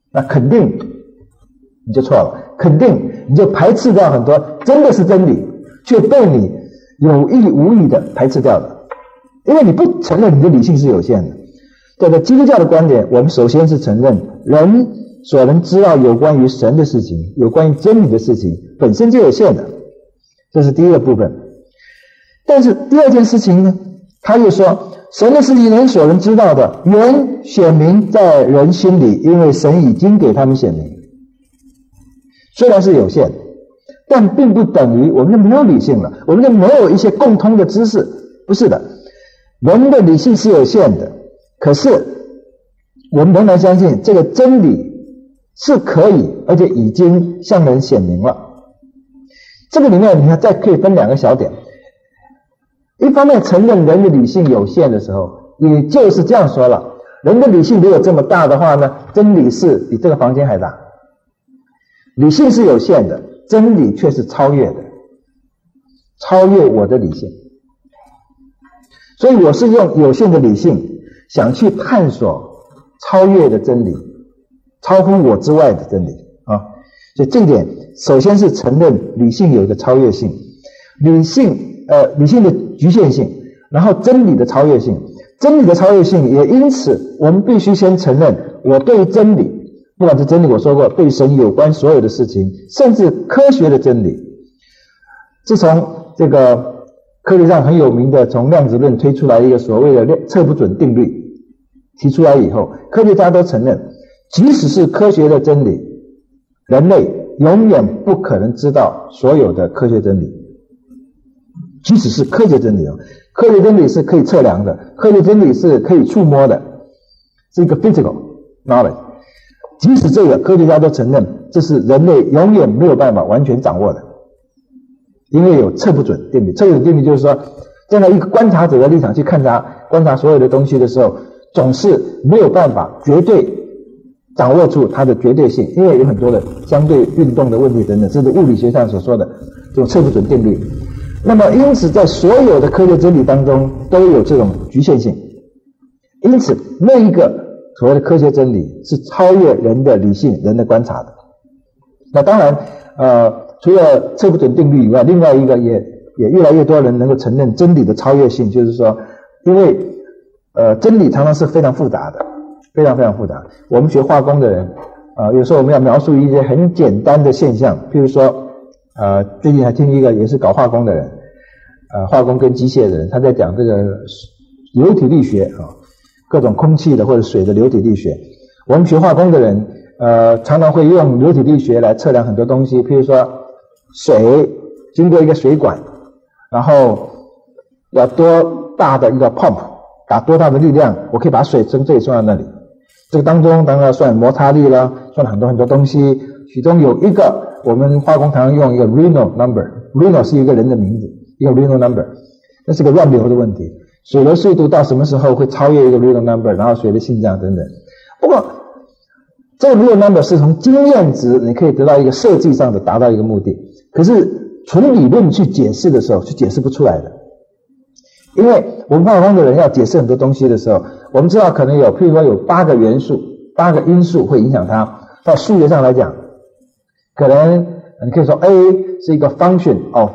那肯定你就错了，肯定你就排斥掉很多真的是真理，却被你有意无意的排斥掉了，因为你不承认你的理性是有限的。在基督教的观点，我们首先是承认人所能知道有关于神的事情，有关于真理的事情本身就有限的，这是第一个部分。但是第二件事情呢，他又说神的事情人所能知道的原显明在人心里，因为神已经给他们显明。虽然是有限，但并不等于我们就没有理性了，我们就没有一些共通的知识，不是的。人的理性是有限的，可是我们仍然相信这个真理是可以，而且已经向人显明了。这个里面你看再可以分两个小点，一方面承认人的理性有限的时候，也就是这样说了，人的理性如果这么大的话呢，真理是比这个房间还大。理性是有限的，真理却是超越的，超越我的理性。所以我是用有限的理性想去探索超越的真理，超乎我之外的真理啊。所以这一点首先是承认理性有一个超越性，理性的局限性，然后真理的超越性。真理的超越性也因此我们必须先承认我对真理，不管是真理我说过对神有关所有的事情，甚至科学的真理。自从这个科学上很有名的从量子论推出来一个所谓的测不准定律提出来以后，科学家都承认即使是科学的真理，人类永远不可能知道所有的科学真理。即使是科学真理科学真理是可以测量的，科学真理是可以触摸的，是一个 physical knowledge。即使这个科学家都承认这是人类永远没有办法完全掌握的，因为有测不准定律。测不准定律就是说，站在一个观察者的立场去观察所有的东西的时候，总是没有办法绝对掌握住它的绝对性，因为有很多的相对运动的问题等等，这是物理学上所说的这种测不准定律。那么因此在所有的科学真理当中都有这种局限性，因此那一个所谓的科学真理是超越人的理性、人的观察的。那当然除了测不准定律以外，另外一个也越来越多人能够承认真理的超越性，就是说因为真理常常是非常复杂的，非常非常复杂。我们学化工的人有时候我们要描述一些很简单的现象，譬如说最近还听一个也是搞化工的人，化工跟机械的人，他在讲这个流体力学各种空气的或者水的流体力学。我们学化工的人常常会用流体力学来测量很多东西，譬如说水经过一个水管，然后要多大的一个 pump， 打多大的力量，我可以把水从这里送到那里。这个当中当然要算摩擦力啦，算很多很多东西，其中有一个我们化工常用一个 Reynolds number， 是一个人的名字，一个 Reynolds number， 那是个乱流的问题，水的速度到什么时候会超越一个 Reynolds number， 然后水的性质等等。不过这个 Reynolds number 是从经验值你可以得到一个设计上的达到一个目的，可是纯理论去解释的时候是解释不出来的。因为我们化工的人要解释很多东西的时候，我们知道可能有譬如说有8个元素，8个因素会影响它。到数学上来讲，可能你可以说 A 是一个 function of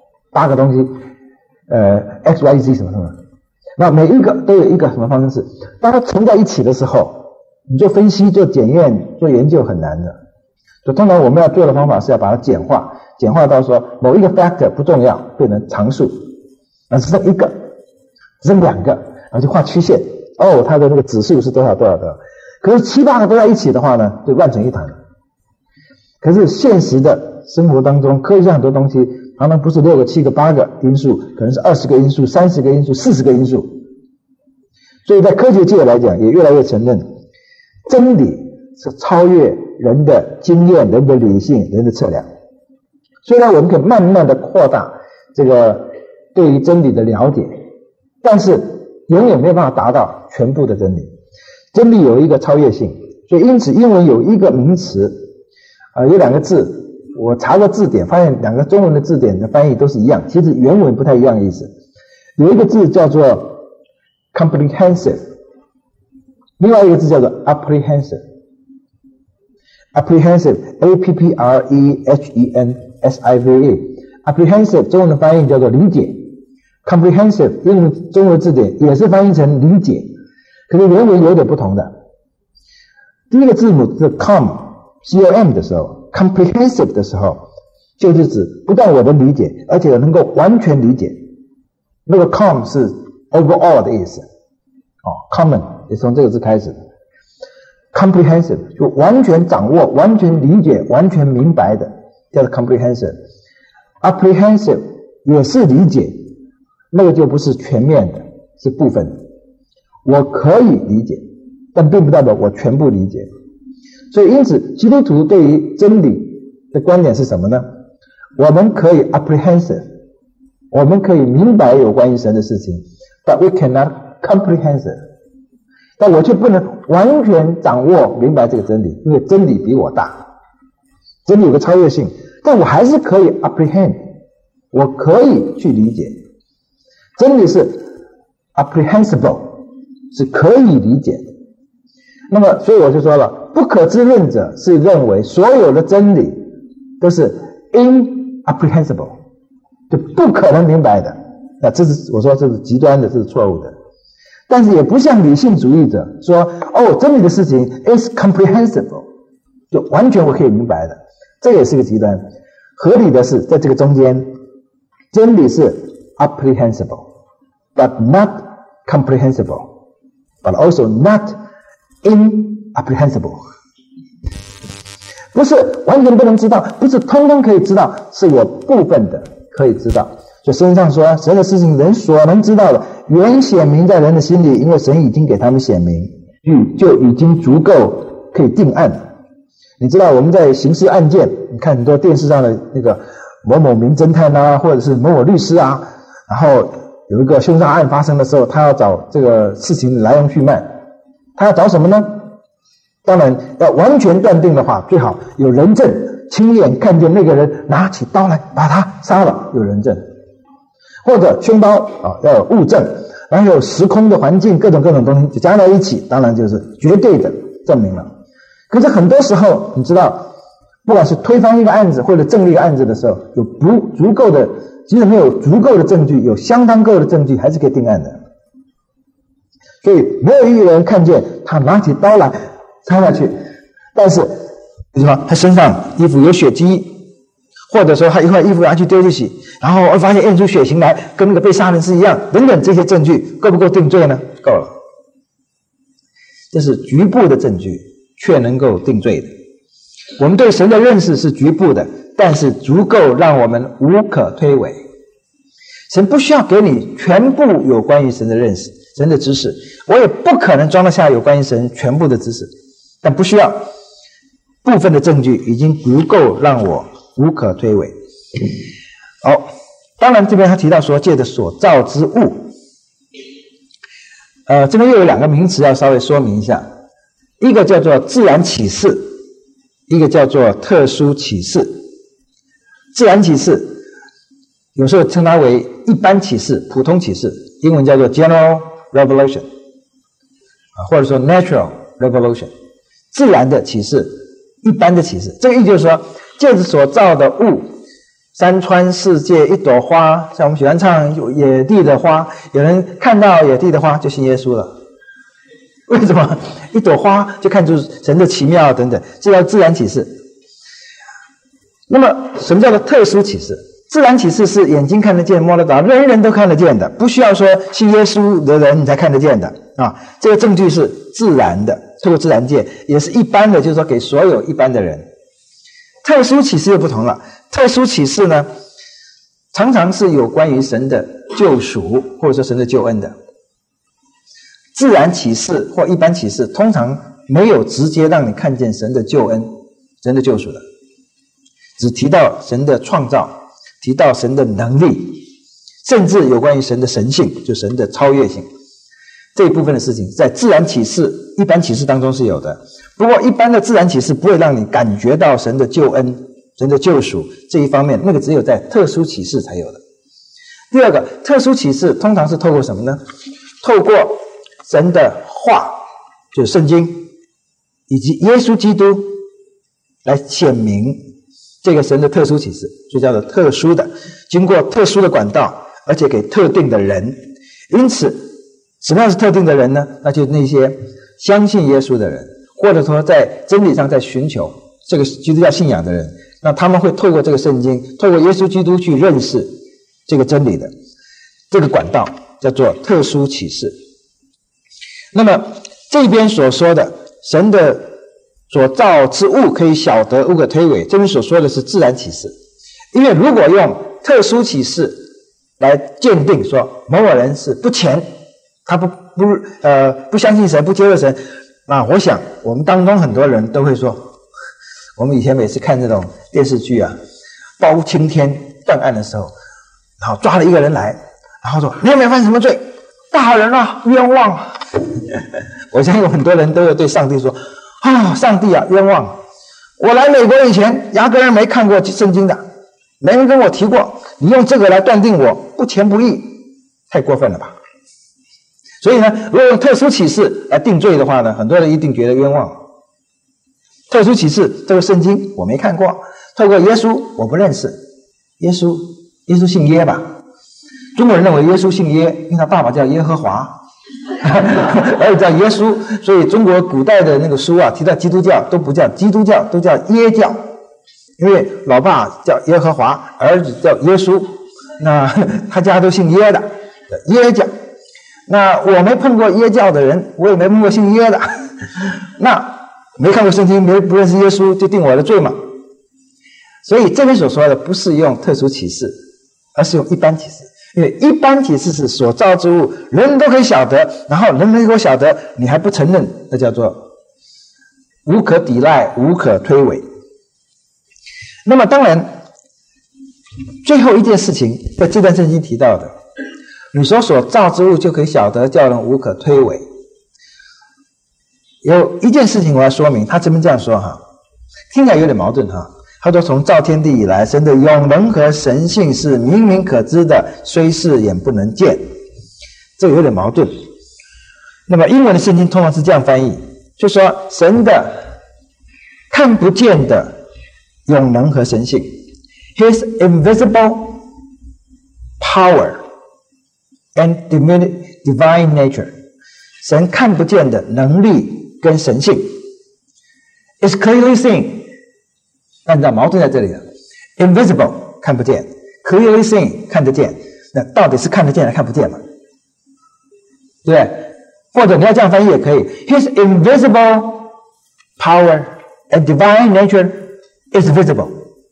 8个东西x y z 什么什么，那每一个都有一个什么方式，当它乘在一起的时候，你做分析做检验做研究很难的。所以通常我们要做的方法是要把它简化到说某一个 factor 不重要变成常数，那只剩一个只剩2个，然后就画曲线，它的那个指数是多少多少多少。可是7、8个都在一起的话呢，就乱成一团了。可是现实的生活当中，科学上很多东西常常不是6个、7个、8个因素，可能是20个因素、30个因素、40个因素。所以在科学界来讲，也越来越承认真理是超越人的经验、人的理性、人的测量。虽然我们可以慢慢的扩大这个对于真理的了解，但是永远没有办法达到全部的真理。真理有一个超越性，所以因此英文有一个名词有2个字，我查过字典发现2个中文的字典的翻译都是一样，其实原文不太一样的意思。有一个字叫做 comprehensive， 另外一个字叫做 apprehensive。 apprehensive apprehensive 中文的翻译叫做理解 comprehensive 英文中文字典也是翻译成理解，可是原文有点不同的。第一个字母是 com 的时候 comprehensive 的时候，就是指不但我的理解，而且能够完全理解。那个 com 是 overall 的意思common 也从这个字开始的。comprehensive 就完全掌握、完全理解、完全明白的，叫做 comprehensive。apprehensive 也是理解，那个就不是全面的，是部分的。我可以理解，但并不代表我全部理解。所以因此基督徒对于真理的观点是什么呢？我们可以 apprehensive， 我们可以明白有关于神的事情， but we cannot comprehensive， 但我却不能完全掌握明白这个真理，因为真理比我大，真理有个超越性，但我还是可以 apprehend， 我可以去理解。真理是 apprehensible， 是可以理解的。那么所以我就说了，不可知论者是认为所有的真理都是 incomprehensible， 就不可能明白的。那这是我说这是极端的，这是错误的。但是也不像理性主义者说真理的事情 is comprehensible， 就完全我可以明白的，这也是个极端。合理的是在这个中间，真理是 apprehensible but not comprehensible but also not incomprehensible， 不是完全不能知道，不是通通可以知道，是有部分的可以知道。就圣经上说，神的事情人所能知道的原显明在人的心里，因为神已经给他们显明，就已经足够可以定案。你知道我们在刑事案件，你看很多电视上的那个某某名侦探啊，或者是某某律师啊，然后有一个凶杀案发生的时候，他要找这个事情的来龙去脉，他要找什么呢？当然要完全断定的话，最好有人证，亲眼看见那个人拿起刀来把他杀了，有人证。或者凶刀要有物证，然后有时空的环境，各种东西就加在一起，当然就是绝对的证明了。可是很多时候你知道，不管是推翻一个案子或者证立一个案子的时候，有不足够的，即使没有足够的证据，有相当够的证据还是可以定案的。所以没有一个人看见他拿起刀来插下去，但是他身上衣服有血迹，或者说他一块衣服拿去丢去洗，然后发现验出血型来跟那个被杀人是一样，等等，这些证据够不够定罪呢？够了。这是局部的证据，却能够定罪的。我们对神的认识是局部的，但是足够让我们无可推诿。神不需要给你全部有关于神的认识，神的知识，我也不可能装得下有关于神全部的知识，但不需要，部分的证据已经足够让我无可推诿。好，当然这边他提到说借着所造之物，这边又有两个名词要稍微说明一下，一个叫做自然启示，一个叫做特殊启示。自然启示有时候称它为一般启示、普通启示，英文叫做 general revelation， 或者说 natural revelation， 自然的启示、一般的启示。这个意思就是说，借着所造的物，山川世界，一朵花，像我们喜欢唱野地的花，有人看到野地的花就信耶稣了。为什么？一朵花就看出神的奇妙等等，这叫自然启示。那么什么叫做特殊启示？自然启示是眼睛看得见摸得到，人人都看得见的，不需要说信耶稣的人你才看得见的啊。这个证据是自然的，透过自然界，也是一般的，就是说给所有一般的人。特殊启示又不同了，特殊启示呢，常常是有关于神的救赎，或者说神的救恩的。自然启示或一般启示通常没有直接让你看见神的救恩、神的救赎的，只提到神的创造，提到神的能力，甚至有关于神的神性，就神的超越性。这一部分的事情在自然启示、一般启示当中是有的，不过一般的自然启示不会让你感觉到神的救恩、神的救赎这一方面，那个只有在特殊启示才有的。第二个，特殊启示通常是透过什么呢？透过神的话，就是圣经，以及耶稣基督来显明这个神的特殊启示，所以叫做特殊的，经过特殊的管道，而且给特定的人。因此什么样是特定的人呢？那就是那些相信耶稣的人，或者说在真理上在寻求这个基督教信仰的人，那他们会透过这个圣经，透过耶稣基督去认识这个真理的。这个管道叫做特殊启示。那么这边所说的神的所造之物可以晓得，无可推诿，这边所说的是自然启示。因为如果用特殊启示来鉴定说某某人是不虔，他不相信神，不接受神，那我想我们当中很多人都会说，我们以前每次看这种电视剧啊，包青天断案的时候，然后抓了一个人来，然后说你有没有犯什么罪？大人啊，冤枉！我相信有很多人都会对上帝说啊，上帝啊，冤枉！我来美国以前压根儿没看过圣经的，没人跟我提过，你用这个来断定我不虔不义，太过分了吧？所以呢，如果用特殊启示来定罪的话呢，很多人一定觉得冤枉。特殊启示，这个圣经我没看过，透过耶稣我不认识，耶稣姓耶吧？中国人认为耶稣姓耶，因为他爸爸叫耶和华，而且叫耶稣，所以中国古代的那个书啊，提到基督教都不叫基督教，都叫耶教，因为老爸叫耶和华，儿子叫耶稣，那他家都姓耶的，耶教。那我没碰过耶教的人，我也没碰过姓耶的，那没看过圣经，不认识耶稣，就定我的罪嘛。所以这边所说的不是用特殊启示，而是用一般启示。因为一般启示是所造之物，人人都可以晓得，然后人人都可以晓得，你还不承认，那叫做无可抵赖，无可推诿。那么当然，最后一件事情在这段圣经提到的，你所造之物就可以晓得，叫人无可推诿。有一件事情我要说明，他这边这样说哈，听起来有点矛盾哈。他说从造天地以来，神的永能和神性是明明可知的，虽是眼不能见，这个有点矛盾。那么英文的圣经通常是这样翻译，就说神的看不见的永能和神性 His invisible power and divine nature， 神看不见的能力跟神性 is clearly seen，按照矛盾在这里了 ，invisible 看不见 ，clearly seen 看得见，那到底是看得见还是看不见嘛？对不对？或者你要这样翻译也可以 ，His invisible power and divine nature is visible，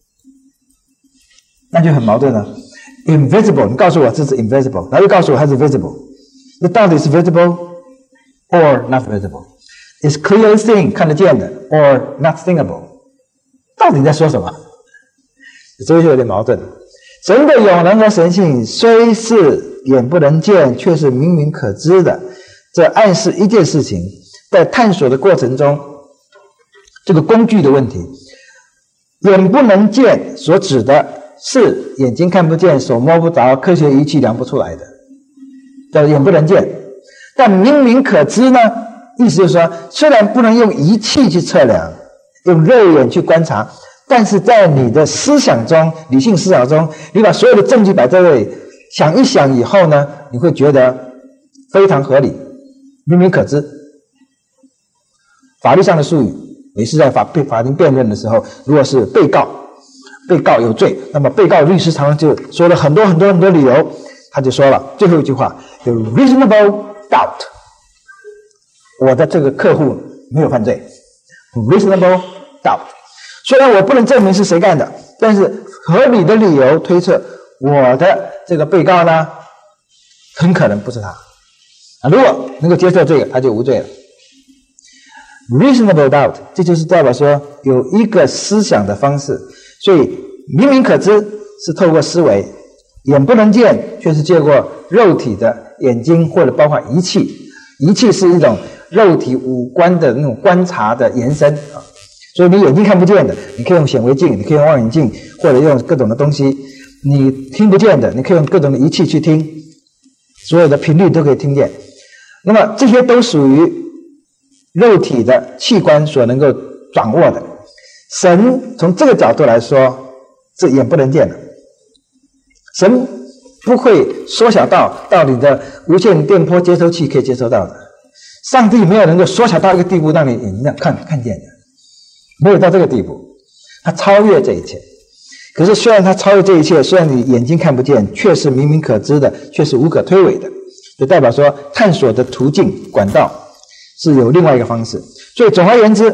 那就很矛盾了。invisible， 你告诉我这是 invisible， 然后又告诉我它是 visible， 那到底是 visible or not visible？Is clearly seen 看得见的 or not seeable？到底在说什么？这就有点矛盾。神的永能和神性虽是眼不能见，却是明明可知的。这暗示一件事情，在探索的过程中，这个工具的问题。眼不能见所指的是眼睛看不见、手摸不着、科学仪器量不出来的，叫眼不能见。但明明可知呢？意思就是说，虽然不能用仪器去测量，用肉眼去观察，但是在你的思想中，理性思想中，你把所有的证据摆在这里，想一想以后呢，你会觉得非常合理，明明可知。法律上的术语，也是在法庭辩论的时候，如果是被告有罪，那么被告律师常常就说了很多理由，他就说了最后一句话，有 reasonable doubt， 我的这个客户没有犯罪。reasonable doubt， 虽然我不能证明是谁干的，但是合理的理由推测我的这个被告呢，很可能不是他。如果能够接受这个，他就无罪了。reasonable doubt， 这就是代表说有一个思想的方式，所以明明可知是透过思维，眼不能见却是借过肉体的眼睛或者包括仪器，仪器是一种肉体五官的那种观察的延伸啊，所以你眼睛看不见的，你可以用显微镜，你可以用望远镜，或者用各种的东西；你听不见的，你可以用各种的仪器去听，所有的频率都可以听见。那么这些都属于肉体的器官所能够掌握的。 神从这个角度来说是眼不能见的，神不会缩小到你的无线电波接收器可以接收到的。上帝没有能够缩小到一个地步让你眼睛看见的，没有到这个地步，他超越这一切。可是虽然他超越这一切，虽然你眼睛看不见，却是明明可知的，却是无可推诿的，就代表说探索的途径管道是有另外一个方式。所以总而言之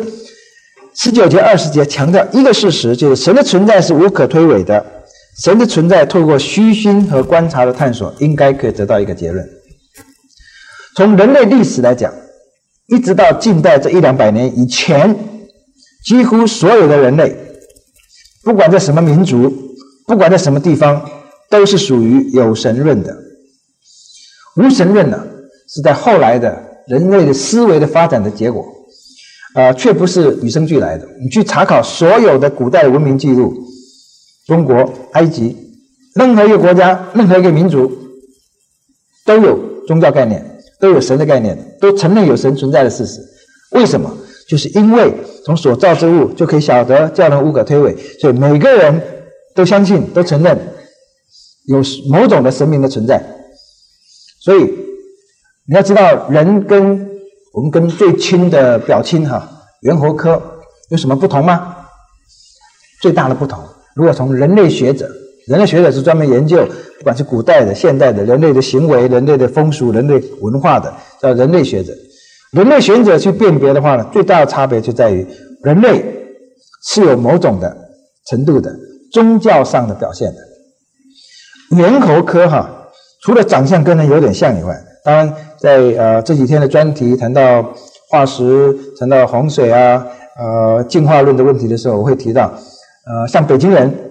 ，19节20节强调一个事实，就是神的存在是无可推诿的，神的存在透过虚心和观察的探索应该可以得到一个结论。从人类历史来讲，一直到近代这100-200年以前，几乎所有的人类，不管在什么民族，不管在什么地方，都是属于有神论的。无神论呢，是在后来的人类的思维的发展的结果，却不是与生俱来的。你去查考所有的古代的文明记录，中国、埃及，任何一个国家，任何一个民族，都有宗教概念，都有神的概念，都承认有神存在的事实。为什么？就是因为从所造之物就可以晓得叫人无可推诿，所以每个人都相信，都承认有某种的神明的存在。所以你要知道，人跟我们跟最亲的表亲猿猴科有什么不同吗？最大的不同，如果从人类学者是专门研究不管是古代的现代的人类的行为、人类的风俗、人类文化的，叫人类学者。人类学者去辨别的话呢，最大的差别就在于人类是有某种的程度的宗教上的表现的。猿猴科除了长相跟人有点像以外，当然在这几天的专题谈到化石、谈到洪水进化论的问题的时候，我会提到像北京人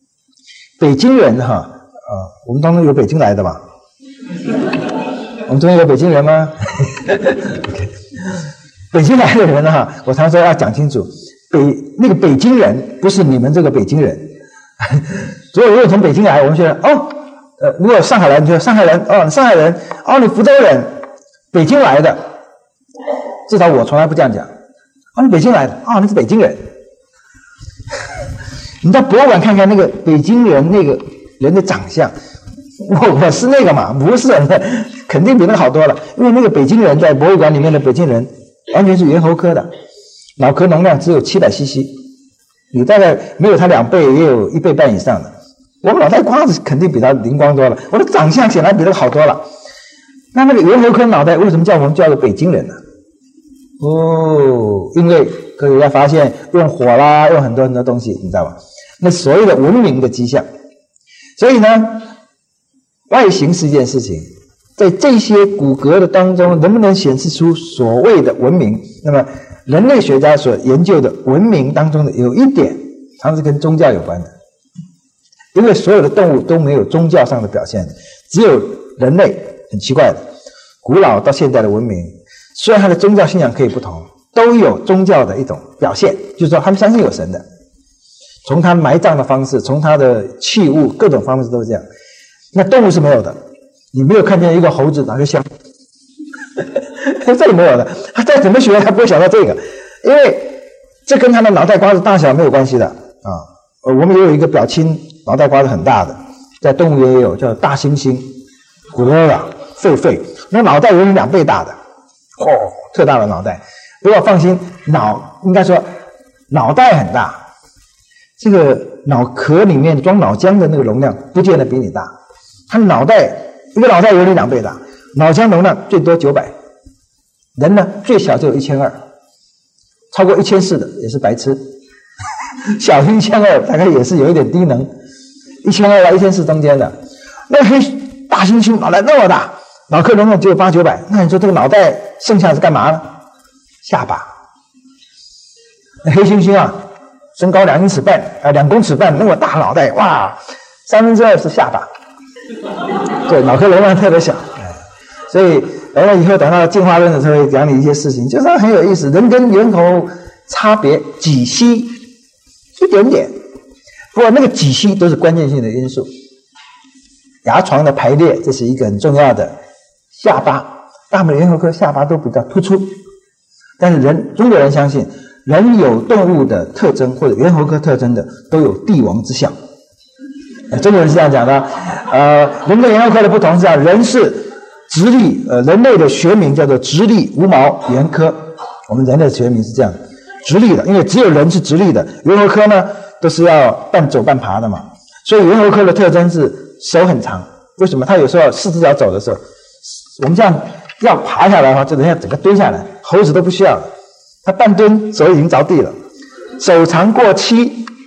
我们当中有北京来的吧？我们中间有北京人吗？ okay. 北京来的人我常说要讲清楚，那个北京人不是你们这个北京人。所以如果从北京来，我们觉得如果上海来，你说上海人上海人你福州人，北京来的，至少我从来不这样讲。你北京来的你是北京人。你到博物馆看看那个北京人那个人的长相，我是那个嘛？不是，肯定比那个好多了。因为那个北京人在博物馆里面的北京人，完全是猿猴科的，脑壳容量只有700cc，你大概没有他2倍，也有1倍半以上的。我们脑袋瓜子肯定比他灵光多了，我的长相显然比他好多了。那个猿猴科脑袋为什么我们叫做北京人呢？因为科学家发现用火啦，用很多很多东西，你知道吧？那所谓的文明的迹象。所以呢，外形是一件事情，在这些骨骼的当中能不能显示出所谓的文明，那么人类学家所研究的文明当中的有一点常是跟宗教有关的。因为所有的动物都没有宗教上的表现，只有人类很奇怪的，古老到现代的文明，虽然它的宗教信仰可以不同，都有宗教的一种表现，就是说他们相信有神的，从他埋葬的方式，从他的器物各种方式都是这样。那动物是没有的，你没有看见一个猴子拿个香，这里没有的。他再怎么学他不会想到这个，因为这跟他的脑袋瓜子大小没有关系的我们也有一个表亲脑袋瓜子很大的，在动物园也有，叫大猩猩古罗拉狒，那脑袋有2倍大的，特大的脑袋。不过放心，应该说脑袋很大，这个脑壳里面装脑浆的那个容量不见得比你大，他一个脑袋有你2倍大，脑浆容量最多900，人呢最小就有1200，超过1400的也是白痴，小于1200大概也是有一点低能，1200到1400中间的。那大猩猩脑袋那么大，脑壳容量只有800-900，那你说这个脑袋剩下是干嘛呢？下巴。那黑猩猩身高2英尺半2公尺半那么大脑袋，哇，2/3是下巴，对，脑壳容量特别小。所以以后等到进化论的时候会讲你一些事情，就是很有意思。人跟猿猴差别几息一点点，不过那个几息都是关键性的因素。牙床的排列，这是一个很重要的。下巴，大部分猿猴科下巴都比较突出，但是中国人相信人有动物的特征或者猿猴科特征的，都有帝王之相。中国人是这样讲的。人跟猿猴科的不同是这样，人是直立，人类的学名叫做直立无毛猿科。我们人类的学名是这样，直立的，因为只有人是直立的，猿猴科呢都是要半走半爬的嘛。所以猿猴科的特征是手很长。为什么？它有时候4只脚走的时候，我们这样要爬下来的话，就人家整个蹲下来，猴子都不需要了，它半蹲手已经着地了。手长过膝，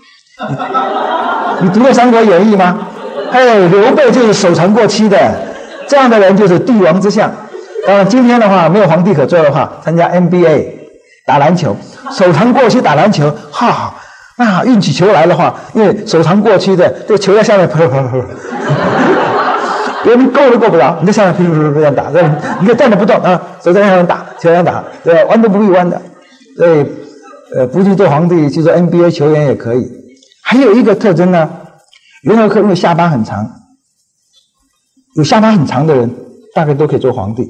你读过《三国演义》吗？刘备就是手长过膝的，这样的人就是帝王之相。当然今天的话没有皇帝可做的话，参加 NBA 打篮球，手长过膝打篮球，那运起球来的话，因为手长过膝的，这个球在下面噗，别人够都够不着，你在下面噗这样打，你可以站着不动啊，手在下面打，球上打，对吧？弯都不会弯的。所以不去做皇帝，去做 NBA 球员也可以。还有一个特征呢，猿猴科因为下巴很长，有下巴很长的人大概都可以做皇帝。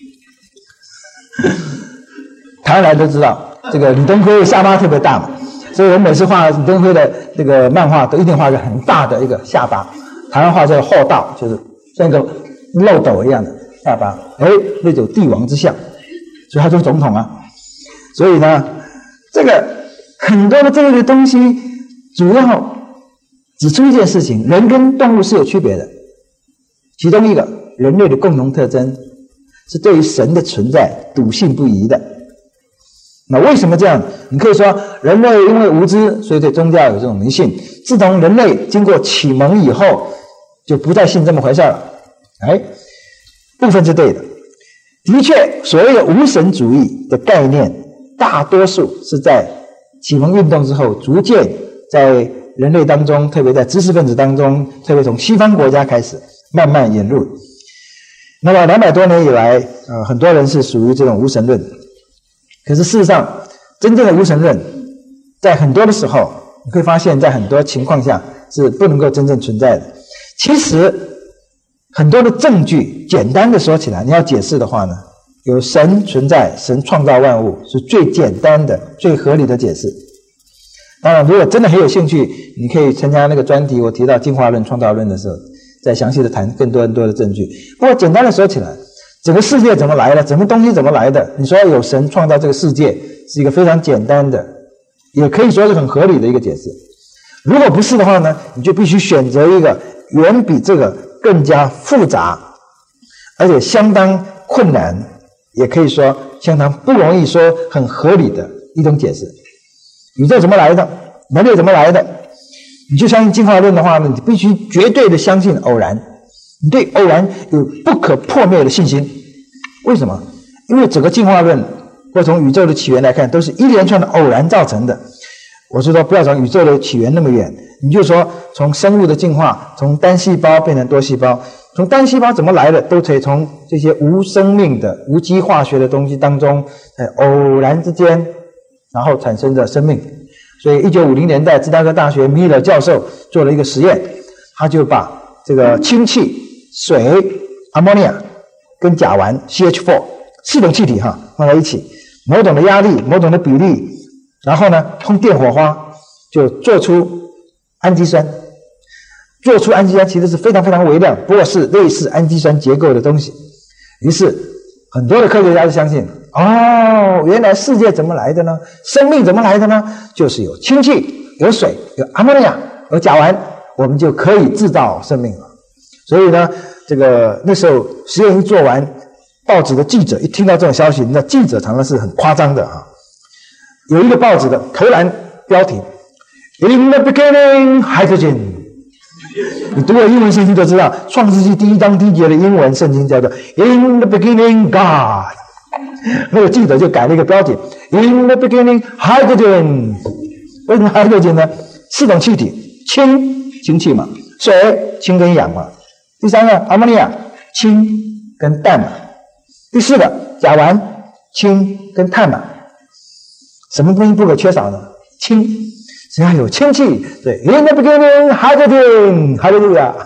台湾人都知道，这个李登辉下巴特别大嘛，所以我每次画李登辉的这个漫画都一定画一个很大的一个下巴。台湾话叫厚道，就是像一个漏斗一样的下巴，那种帝王之相，所以他就是总统啊。所以呢，这个很多的这类的东西，主要指出一件事情：人跟动物是有区别的。其中一个，人类的共同特征是对于神的存在笃信不疑的。那为什么这样？你可以说，人类因为无知，所以对宗教有这种迷信。自从人类经过启蒙以后，就不再信这么回事了。部分是对的。的确，所谓的无神主义的概念，大多数是在启蒙运动之后，逐渐在人类当中，特别在知识分子当中，特别从西方国家开始慢慢引入。那么200多年以来，很多人是属于这种无神论。可是事实上，真正的无神论，在很多的时候，你会发现在很多情况下是不能够真正存在的。其实很多的证据，简单的说起来，你要解释的话呢，有神存在，神创造万物，是最简单的、最合理的解释。当然，如果真的很有兴趣，你可以参加那个专题，我提到进化论、创造论的时候，再详细的谈更多的证据。不过简单的说起来，整个世界怎么来的，整个东西怎么来的，你说有神创造这个世界，是一个非常简单的，也可以说是很合理的一个解释。如果不是的话呢，你就必须选择一个远比这个更加复杂，而且相当困难，也可以说相当不容易说很合理的一种解释。宇宙怎么来的？人类怎么来的？你就相信进化论的话呢，你必须绝对的相信偶然，你对偶然有不可破灭的信心。为什么？因为整个进化论或从宇宙的起源来看，都是一连串的偶然造成的。我是说，不要从宇宙的起源那么远，你就说从生物的进化，从单细胞变成多细胞，从单细胞怎么来的，都可以从这些无生命的无机化学的东西当中，在偶然之间，然后产生的生命。所以1950年代，芝加哥大学米勒教授做了一个实验，他就把这个氢气、水、ammonia 跟甲烷 CH4 4种气体放在一起，某种的压力、某种的比例，然后呢通电火花，就做出氨基酸。做出氨基酸其实是非常非常微量，不过是类似氨基酸结构的东西。于是很多的科学家就相信，原来世界怎么来的呢？生命怎么来的呢？就是有氢气、有水、有阿莫尼亚、有甲烷，我们就可以制造生命了。所以呢，那时候实验一做完，报纸的记者一听到这种消息，那记者常常是很夸张的有一个报纸的头栏标题 ：In the beginning, hydrogen。你读过英文圣经就知道，创世纪第1章第1节的英文圣经叫做 In the beginning, God。那个记者就改了一个标题 In the beginning, hydrogen。为什么 hydrogen 呢？4种气体，氢气嘛，水氢跟氧嘛，第3个 ammonia 氢跟氮嘛，第4个甲烷氢跟碳嘛。什么东西不可缺少呢？氢。只要有氢气，对 ，In the beginning, hydrogen， 哈利路亚。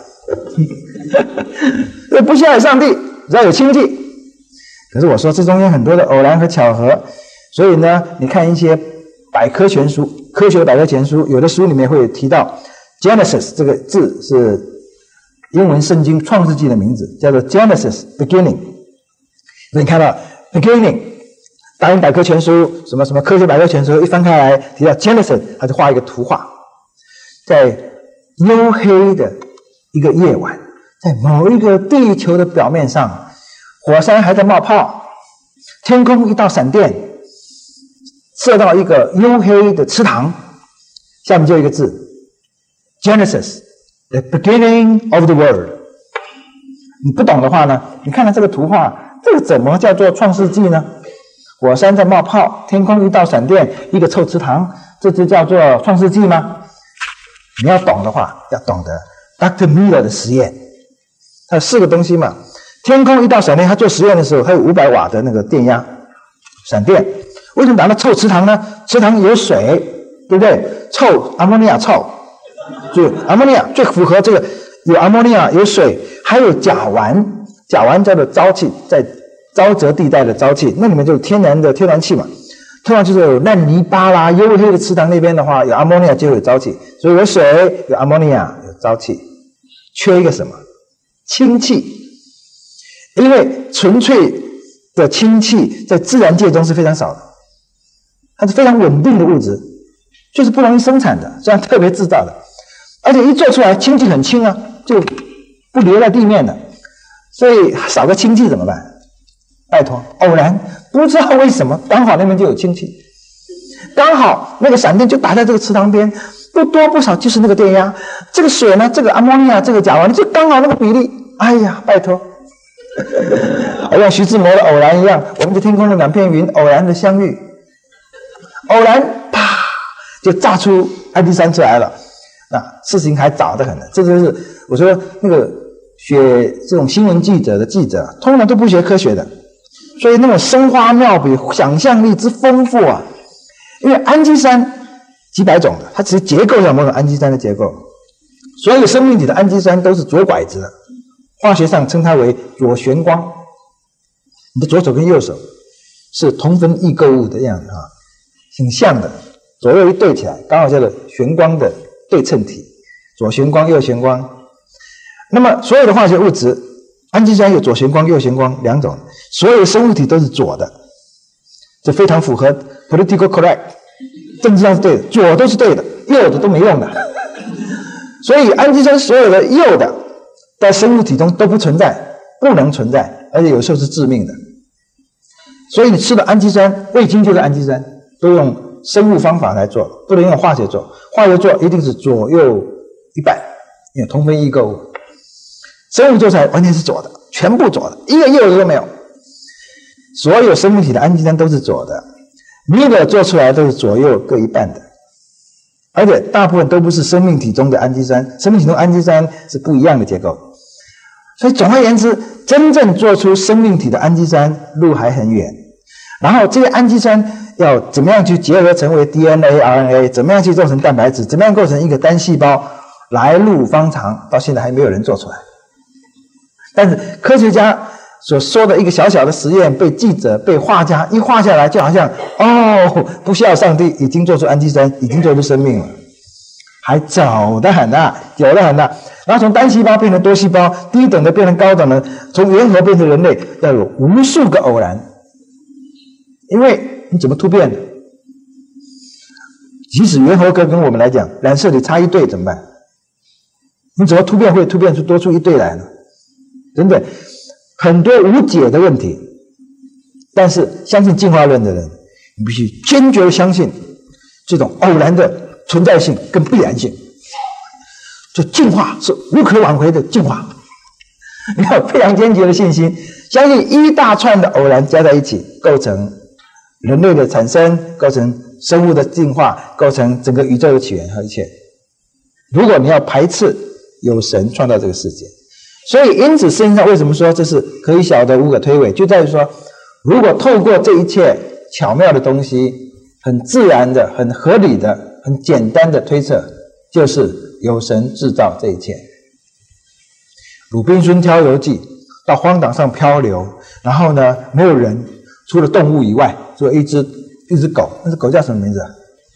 不需要有上帝，只要有氢气。可是我说这中间很多的偶然和巧合，所以呢，你看一些百科全书，科学百科全书，有的书里面会提到 Genesis 这个字是英文圣经创世纪的名字，叫做 Genesis beginning。所以你看到 beginning， 大英百科全书什么什么科学百科全书一翻开来提到 Genesis， 他就画一个图画，在黝黑的一个夜晚，在某一个地球的表面上，火山还在冒泡，天空一道闪电射到一个黝黑的池塘，下面就一个字 Genesis the beginning of the world。 你不懂的话呢，你看看这个图画，这个怎么叫做创世纪呢？火山在冒泡，天空一道闪电，一个臭池塘，这就叫做创世纪吗？你要懂的话，要懂得 Dr. Miller 的实验，它有4个东西嘛。天空一道闪电，他做实验的时候，他有500瓦的那个电压闪电。为什么打到臭池塘呢？池塘有水，对不对？臭，阿莫尼亚臭，就阿莫尼亚最符合这个，有阿莫尼亚，有水，还有甲烷，甲烷叫做沼气，在沼泽地带的沼气，那里面就是天然的天然气嘛。通常就是有烂泥巴啦、黝黑的池塘那边的话，有阿莫尼亚就有沼气，所以有水，有阿莫尼亚，有沼气，缺一个什么？氢气。因为纯粹的氢气在自然界中是非常少的，它是非常稳定的物质，就是不容易生产的，这样特别制造的，而且一做出来氢气很轻啊，就不留在地面的，所以少个氢气怎么办？拜托，偶然不知道为什么刚好那边就有氢气，刚好那个闪电就打在这个池塘边，不多不少就是那个电压，这个水呢，这个阿莫尼亚，这个甲烷，就刚好那个比例，哎呀，拜托。像徐志摩的《偶然》一样，我们的天空的2片云偶然的相遇，偶然啪就炸出爱迪生出来了。那事情还早得很呢，这就是我说那个学这种新闻记者的记者，通常都不学科学的，所以那种生花妙笔、想象力之丰富啊。因为氨基酸几百种的，它只是结构上某种氨基酸的结构，所有生命体的氨基酸都是左拐子的，化学上称它为左旋光。你的左手跟右手是同分异构物的样子啊，挺像的，左右一对起来，刚好叫做旋光的对称体，左旋光、右旋光。那么所有的化学物质，氨基酸有左旋光、右旋光2种，所有的生物体都是左的，这非常符合 political correct， 政治上是对的，左都是对的，右的都没用的。所以氨基酸所有的右的在生物体中都不存在，不能存在，而且有时候是致命的。所以你吃的氨基酸，味精就是氨基酸，都用生物方法来做，不能用化学做。化学做一定是左右一半，因为同分异构物。生物做出来完全是左的，全部左的，一个右的都没有。所有生物体的氨基酸都是左的，米勒做出来都是左右各一半的，而且大部分都不是生命体中的氨基酸，生命体中氨基酸是不一样的结构。所以总而言之，真正做出生命体的氨基酸路还很远。然后这些氨基酸要怎么样去结合成为 DNA、RNA， 怎么样去做成蛋白质，怎么样构成一个单细胞，来路方长，到现在还没有人做出来。但是科学家所说的一个小小的实验，被记者、被画家一画下来，就好像不孝上帝已经做出氨基酸，已经做出生命了，还早得很啊，久得很啊。然后从单细胞变成多细胞，低等的变成高等的，从猿猴变成人类，要有无数个偶然。因为你怎么突变的？即使猿猴哥跟我们来讲，染色体差1对怎么办？你怎么突变会突变出多出1对来呢？等等，很多无解的问题。但是相信进化论的人，你必须坚决相信这种偶然的存在性跟必然性。就进化是无可挽回的进化，你要有非常坚决的信心，相信一大串的偶然加在一起，构成人类的产生，构成生物的进化，构成整个宇宙的起源和一切。如果你要排斥有神创造这个世界，所以因此圣经上为什么说这是可以晓得无可推诿，就在于说，如果透过这一切巧妙的东西，很自然的、很合理的、很简单的推测，就是有神制造这一切。鲁滨孙漂流记到荒岛上漂流，然后呢，没有人，除了动物以外，除了一只狗，那只狗叫什么名字啊？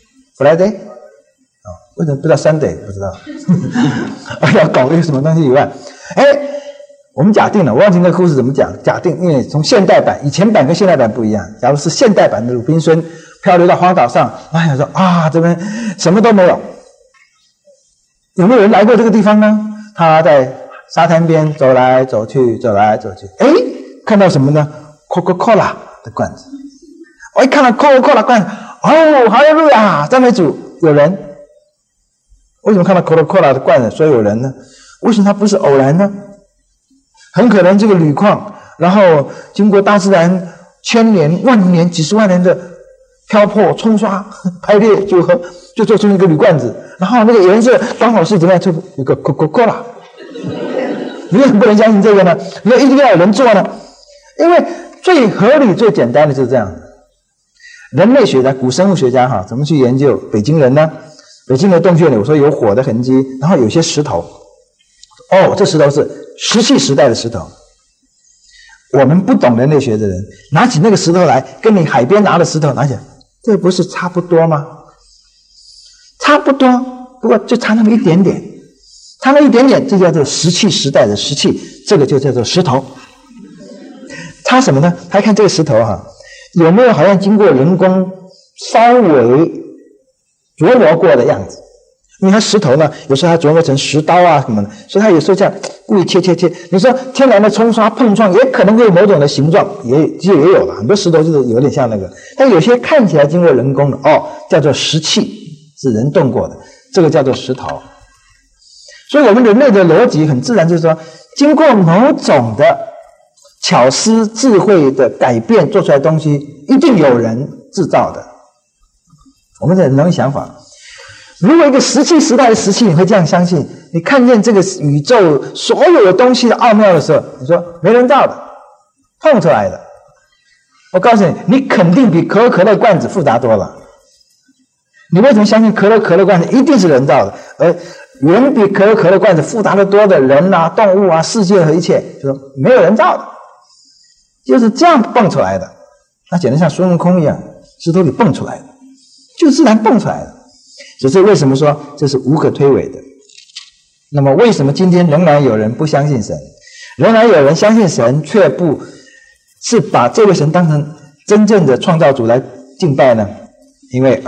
Friday 为什么不知道 Sunday 不知道要搞一个什么东西以外，我们假定了，我忘记那个故事怎么讲，假定因为从现代版以前版跟现代版不一样，假如是现代版的鲁滨孙漂流到荒岛上，想说这边什么都没有，有没有人来过这个地方呢？他在沙滩边走来走去，看到什么呢？ Coca-Cola 的罐子。我一看到 Coca-Cola 罐子，哈利路亚，赞美主，有人。为什么看到 Coca-Cola 的罐子说有人呢？为什么它不是偶然呢？很可能这个铝矿，然后经过大自然千年、万年、几十万年的漂泊、冲刷、排列组合，就做出一个铝罐子，然后那个颜色刚好是怎么样？就一个 Coca-Cola。你为什么不能相信这个呢？你说一定要有人做呢？因为最合理、最简单的就是这样。人类学家、古生物学家怎么去研究北京人呢？北京的洞穴里，我说有火的痕迹，然后有些石头。这石头是石器时代的石头。我们不懂人类学的人，拿起那个石头来，跟你海边拿的石头拿起来，这不是差不多吗？差不多，不过就差那么一点点。差那一点点，这叫做石器时代的石器，这个就叫做石头。差什么呢？还看这个石头有没有好像经过人工稍微琢磨过的样子。因为它石头呢，有时候它琢磨成石刀什么的，所以它有时候这样故意切。你说天然的冲刷碰撞也可能会有某种的形状，其实也有了，很多石头就是有点像那个，但有些看起来经过人工的叫做石器，是人动过的，这个叫做石头。所以我们人类的逻辑很自然，就是说经过某种的巧思智慧的改变做出来的东西一定有人制造的，我们的人的想法。如果一个石器时代的石器你会这样相信，你看见这个宇宙所有的东西的奥妙的时候，你说没人造的，碰出来的，我告诉你，你肯定比可口可乐罐子复杂多了。你为什么相信可乐罐子一定是人造的？而远比可口可乐罐子复杂的多的人动物世界和一切，就说没有人造的，就是这样蹦出来的。那简直像孙悟空一样，石头里蹦出来的，就自然蹦出来的。只是为什么说这是无可推诿的？那么为什么今天仍然有人不相信神，仍然有人相信神，却不是把这位神当成真正的创造主来敬拜呢？因为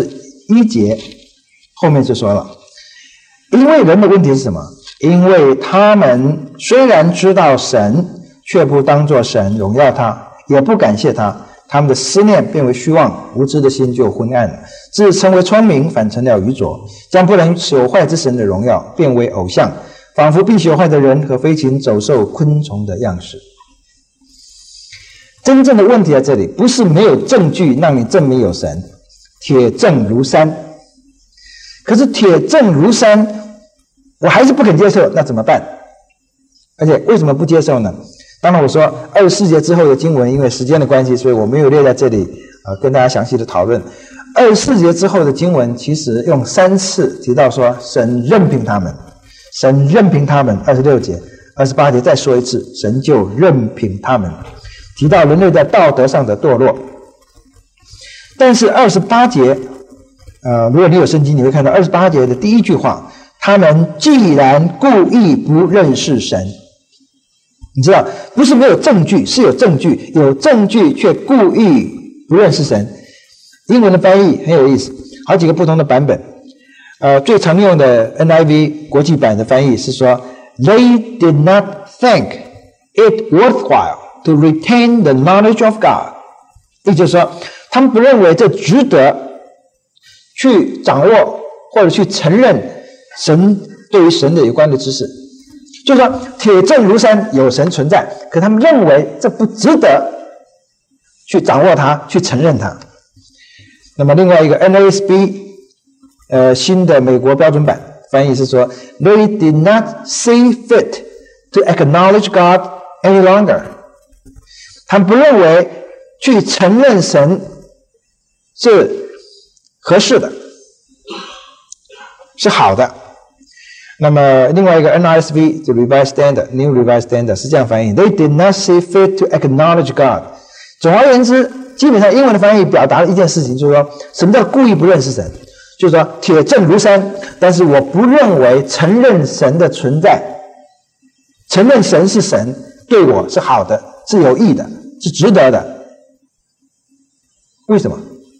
21节后面就说了，因为人的问题是什么？因为他们虽然知道神，却不当作神荣耀他，也不感谢他，他们的思念变为虚妄，无知的心就昏暗了，自称为聪明，反成了愚拙，将不能朽坏之神的荣耀变为偶像，仿佛必朽坏的人和飞禽走兽昆虫的样式。真正的问题在这里，不是没有证据让你证明有神，铁证如山。可是铁证如山，我还是不肯接受，那怎么办？而且为什么不接受呢？当然我说24节之后的经文，因为时间的关系，所以我没有列在这里跟大家详细的讨论。24节之后的经文其实用3次提到说神任凭他们，神任凭他们。26节、28节再说一次，神就任凭他们，提到人类在道德上的堕落。但是28节如果你有圣经，你会看到28节的第一句话，他们既然故意不认识神。你知道，不是没有证据，是有证据，有证据却故意不认识神。英文的翻译很有意思，好几个不同的版本。最常用的 NIV 国际版的翻译是说 They did not think it worthwhile to retain the knowledge of God。 也就是说，他们不认为这值得去掌握或者去承认神对于神的有关的知识。就是说铁证如山，有神存在，可他们认为这不值得去掌握它，去承认它。那么另外一个 NASB 新的美国标准版翻译是说 They did not see fit to acknowledge God any longer。 他们不认为去承认神是合适的，是好的。那么另外一个 NRSV 就 Revised Standard New Revised Standard 是这样翻译 They did not see fit to acknowledge God。 总而言之，基本上英文的翻译表达了一件事情，就是说什么叫故意不认识神， 就是说铁证如山，但是我不认为承认神的存在，承认神是神对我是好的，是有益的，是值得的。为什么？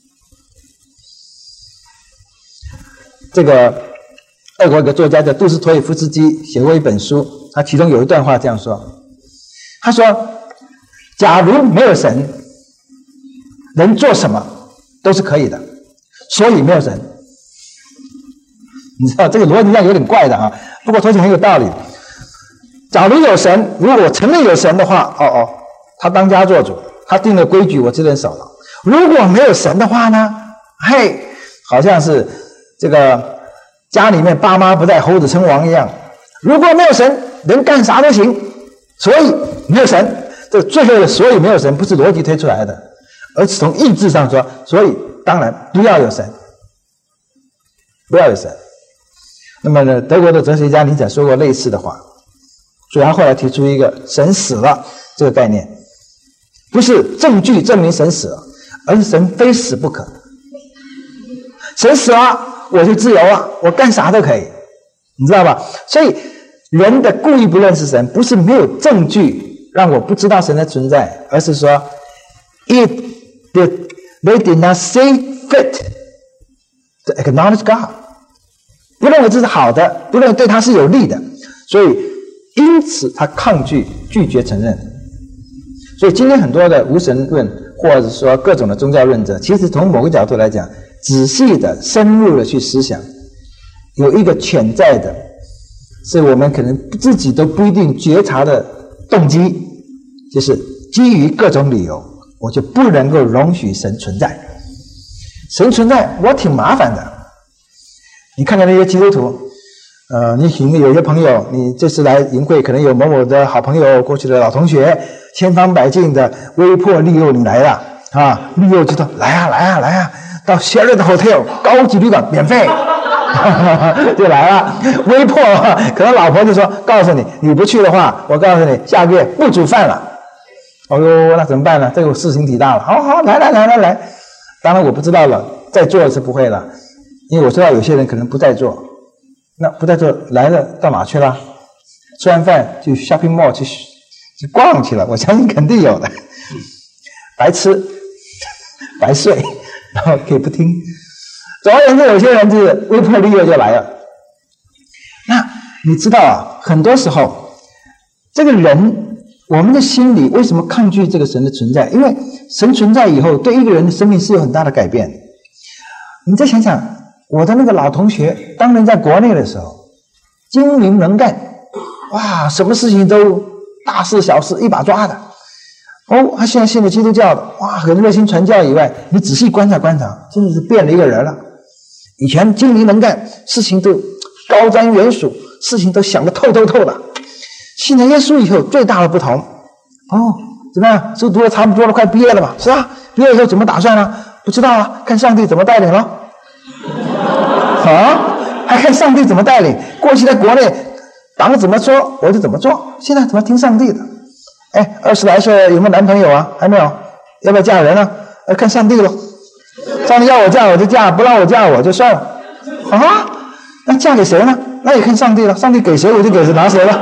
这个俄国一个作家叫杜斯托耶夫斯基写过一本书，他其中有一段话这样说，他说假如没有神，人做什么都是可以的，所以没有神。你知道这个逻辑上有点怪的啊，不过说起很有道理。假如有神，如果我承认有神的话，他当家做主，他定了规矩，我只能守了。如果没有神的话呢，好像是这个家里面爸妈不在，猴子称王一样。如果没有神，人干啥都行，所以没有神。这最后的所以没有神不是逻辑推出来的，而是从意志上说，所以当然不要有神，不要有神。那么呢，德国的哲学家尼采说过类似的话，所以他后来提出一个神死了这个概念，不是证据证明神死了，而是神非死不可。神死了我就自由了，我干啥都可以，你知道吧？所以人的故意不认识神，不是没有证据让我不知道神的存在，而是说 they did not see fit to acknowledge God， 不认为这是好的，不认为对他是有利的，所以因此他抗拒拒绝承认。所以今天很多的无神论或者说各种的宗教论者，其实从某个角度来讲，仔细的深入的去思想，有一个潜在的是我们可能自己都不一定觉察的动机，就是基于各种理由我就不能够容许神存在。神存在我挺麻烦的。你看看那些基督徒，你有些朋友，你这次来营会可能有某某的好朋友，过去的老同学，千方百计的威迫利诱你来了啊，利诱就说来啊，到 Sheraton Hotel 高级旅馆免费就来了，威迫可能老婆就说告诉你，你不去的话，我告诉你下个月不煮饭了。那怎么办呢？这个事情挺大了。好，来。当然我不知道了，在座是不会了，因为我知道有些人可能不在座。那不在座来了到哪去了？吃完饭去 shopping mall 去逛去了，我相信肯定有的。白吃白睡，然后可以不听。总而言之，有些人就是威迫利诱就来了。那你知道啊，很多时候这个人，我们的心里为什么抗拒这个神的存在？因为神存在以后，对一个人的生命是有很大的改变。你再想想，我的那个老同学，当年在国内的时候，精明能干，哇，什么事情都大事小事一把抓的。他现在信了基督教的，哇，很热心传教以外，你仔细观察，真的是变了一个人了。以前精明能干，事情都高瞻远瞩，事情都想得透的。信了耶稣以后，最大的不同，怎么样？书读了差不多了，快毕业了嘛？是啊，毕业以后怎么打算呢？不知道啊，看上帝怎么带领了。还看上帝怎么带领？过去在国内，党怎么说我就怎么做，现在怎么听上帝的？20来岁有没有男朋友啊？还没有，要不要嫁人啊？看上帝咯。上帝要我嫁我就嫁，不让我嫁我就算了。那嫁给谁呢？那也看上帝了，上帝给谁我就给谁拿谁了。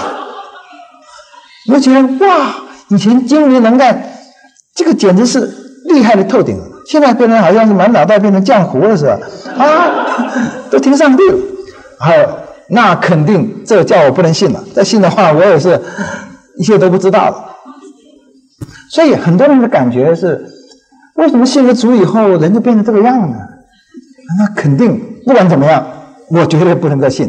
你会觉得哇，以前精明能干，这个简直是厉害的透顶了。现在变成好像是满脑袋变成浆糊了是吧？都听上帝了。那肯定这叫我不能信了，再信的话我也是一切都不知道了。所以很多人的感觉是，为什么信了主以后人就变成这个样呢？那肯定不管怎么样，我绝对不能再信。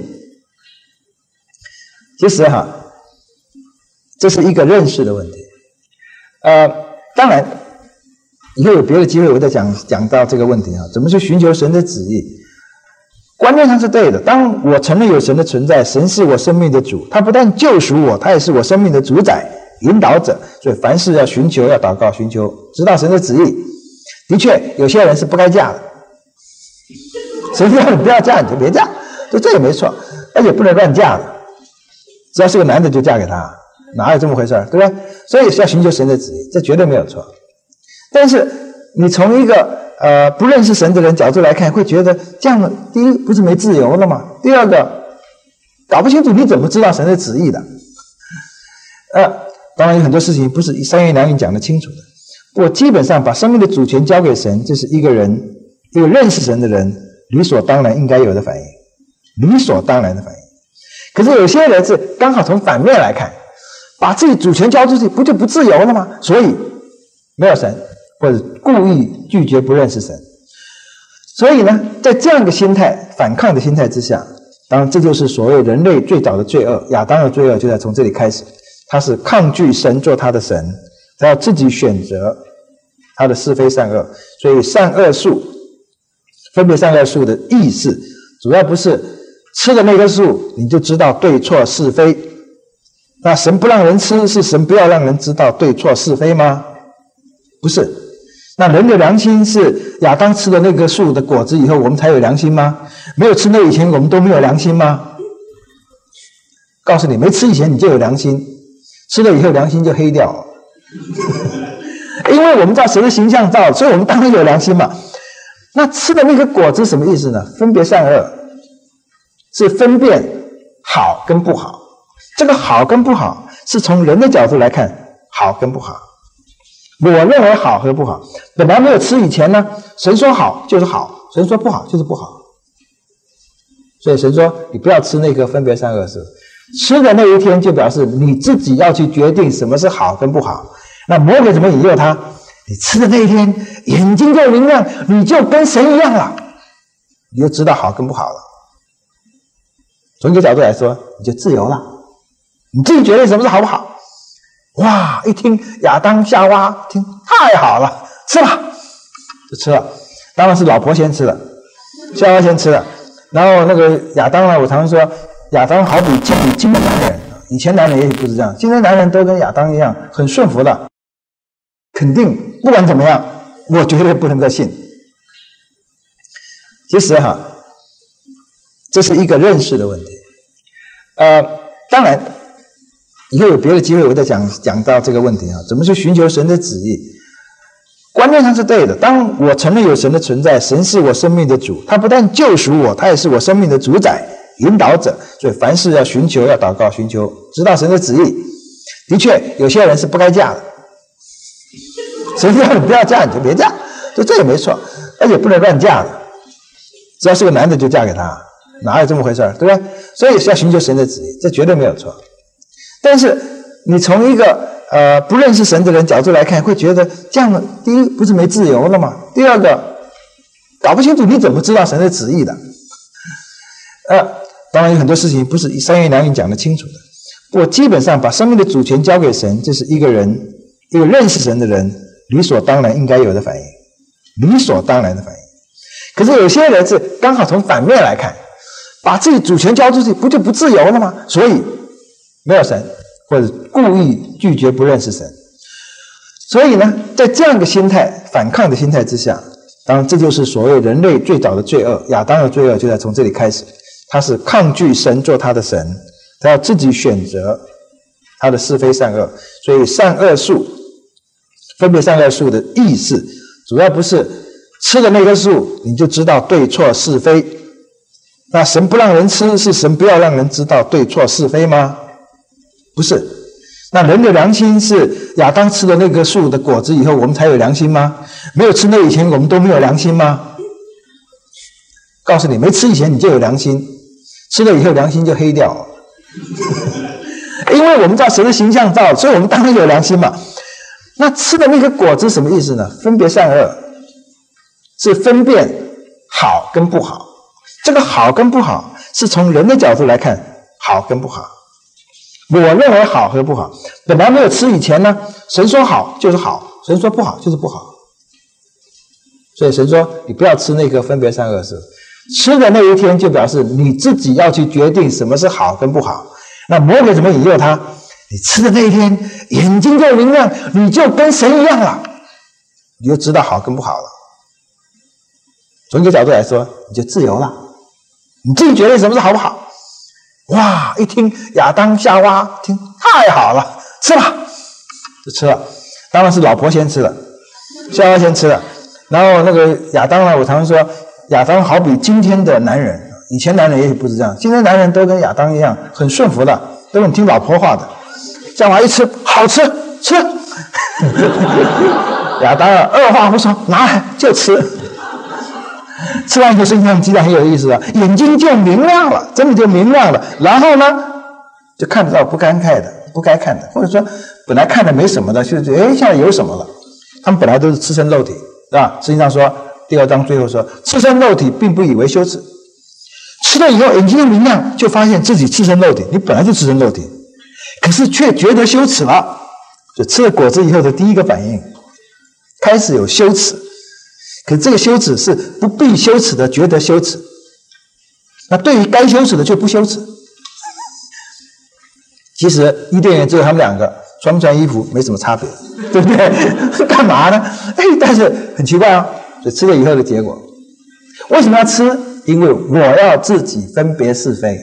其实这是一个认识的问题。当然以后有别的机会我再讲到这个问题怎么去寻求神的旨意。观念上是对的，当我承认有神的存在，神是我生命的主，他不但救赎我，他也是我生命的主宰引导者，所以凡事要寻求，要祷告，寻求知道神的旨意。的确有些人是不该嫁的，神要你不要嫁你就别嫁，这也没错，而且不能乱嫁的，只要是个男的就嫁给他，哪有这么回事，对不对？所以是要寻求神的旨意，这绝对没有错。但是你从一个不认识神的人角度来看，会觉得这样的，第一不是没自由了吗？第二个，搞不清楚你怎么知道神的旨意的？当然有很多事情不是三言两语讲得清楚的。不过基本上把生命的主权交给神，这是一个认识神的人理所当然应该有的反应，理所当然的反应。可是有些人是刚好从反面来看，把自己主权交出去，不就不自由了吗？所以没有神，或者故意拒绝不认识神。所以呢，在这样一个心态，反抗的心态之下，当然这就是所谓人类最早的罪恶，亚当的罪恶就在从这里开始。他是抗拒神做他的神，他要自己选择他的是非善恶。所以善恶树，分别善恶树的意思，主要不是吃的那棵树你就知道对错是非。那神不让人吃，是神不要让人知道对错是非吗？不是。那人的良心是亚当吃的那棵树的果子以后我们才有良心吗？没有吃那以前我们都没有良心吗？告诉你，没吃以前你就有良心，吃了以后良心就黑掉了。因为我们照神的形象造，所以我们当然有良心嘛。那吃的那个果子什么意思呢？分别善恶，是分辨好跟不好。这个好跟不好是从人的角度来看，好跟不好。我认为好和不好，本来没有吃以前呢，神说好就是好，神说不好就是不好。所以神说你不要吃那个分别善恶树，吃的那一天就表示你自己要去决定什么是好跟不好。那魔鬼怎么引诱他？你吃的那一天眼睛就明亮，你就跟神一样了，你就知道好跟不好了。从一个角度来说，你就自由了，你自己决定什么是好不好。哇，一听亚当夏娃，听太好了，吃吧，就吃了。当然是老婆先吃了，夏娃先吃了。然后那个亚当呢，我常说亚当好比今的男人，以前男人也许不是这样，今天男人都跟亚当一样很顺服的，肯定不管怎么样我绝对不能够信。其实这是一个认识的问题。当然以后有别的机会我再讲到这个问题怎么去寻求神的旨意。观念上是对的，当我承认有神的存在，神是我生命的主，他不但救赎我，他也是我生命的主宰引导者。所以凡事要寻求，要祷告，寻求知道神的旨意。的确有些人是不该嫁的，神要你不要嫁你就别嫁，这也没错，而且不能乱嫁的，只要是个男的就嫁给他，哪有这么回事，对不对？所以是要寻求神的旨意，这绝对没有错。但是你从一个不认识神的人角度来看，会觉得这样的，第一不是没自由了吗？第二个，搞不清楚你怎么知道神的旨意的？当然有很多事情不是三言两语讲得清楚的。不过基本上把生命的主权交给神，这是一个认识神的人理所当然应该有的反应，理所当然的反应。可是有些人是刚好从反面来看，把自己主权交出去，不就不自由了吗？所以没有神，或者故意拒绝不认识神。所以呢，在这样一个心态，反抗的心态之下，当然这就是所谓人类最早的罪恶，亚当的罪恶就在从这里开始。他是抗拒神做他的神，他要自己选择他的是非善恶。所以善恶树，分别善恶树的意思，主要不是吃的那棵树你就知道对错是非。那神不让人吃，是神不要让人知道对错是非吗？不是。那人的良心是亚当吃的那棵树的果子以后我们才有良心吗？没有吃那以前我们都没有良心吗？告诉你，没吃以前你就有良心，吃了以后良心就黑掉了。因为我们照神的形象造，所以我们当然有良心嘛。那吃的那个果子什么意思呢？分别善恶，是分辨好跟不好。这个好跟不好是从人的角度来看，好跟不好。我认为好和不好，本来没有吃以前呢，神说好就是好，神说不好就是不好。所以神说你不要吃那个分别善恶树，吃的那一天就表示你自己要去决定什么是好跟不好。那魔鬼怎么引诱他？你吃的那一天眼睛就明亮，你就跟神一样了，你就知道好跟不好了。从一个角度来说，你就自由了，你自己决定什么是好不好。哇，一听亚当夏娃，听太好了，吃吧，就吃了。当然是老婆先吃了，夏娃先吃了。 然后那个亚当呢，我常说亚当好比今天的男人，以前男人也许不是这样，今天男人都跟亚当一样，很顺服的，都很听老婆话的，这样一吃好吃吃，亚当二话不说拿来就吃，吃完以后身上记得很有意思的，眼睛就明亮了，真的就明亮了，然后呢就看得到不该看的，或者说本来看的没什么的，就觉得现在有什么了。他们本来都是赤身肉体，是吧？实际上说第2章最后说，赤身肉体并不以为羞耻，吃了以后眼睛一明亮，就发现自己赤身肉体，你本来就赤身肉体，可是却觉得羞耻了。就吃了果子以后的第一个反应，开始有羞耻，可这个羞耻是不必羞耻的，觉得羞耻。那对于该羞耻的却不羞耻。其实伊甸园只有他们2个，穿不穿衣服没什么差别，对不对？干嘛呢？但是很奇怪哦，所以吃了以后的结果，为什么要吃？因为我要自己分别是非。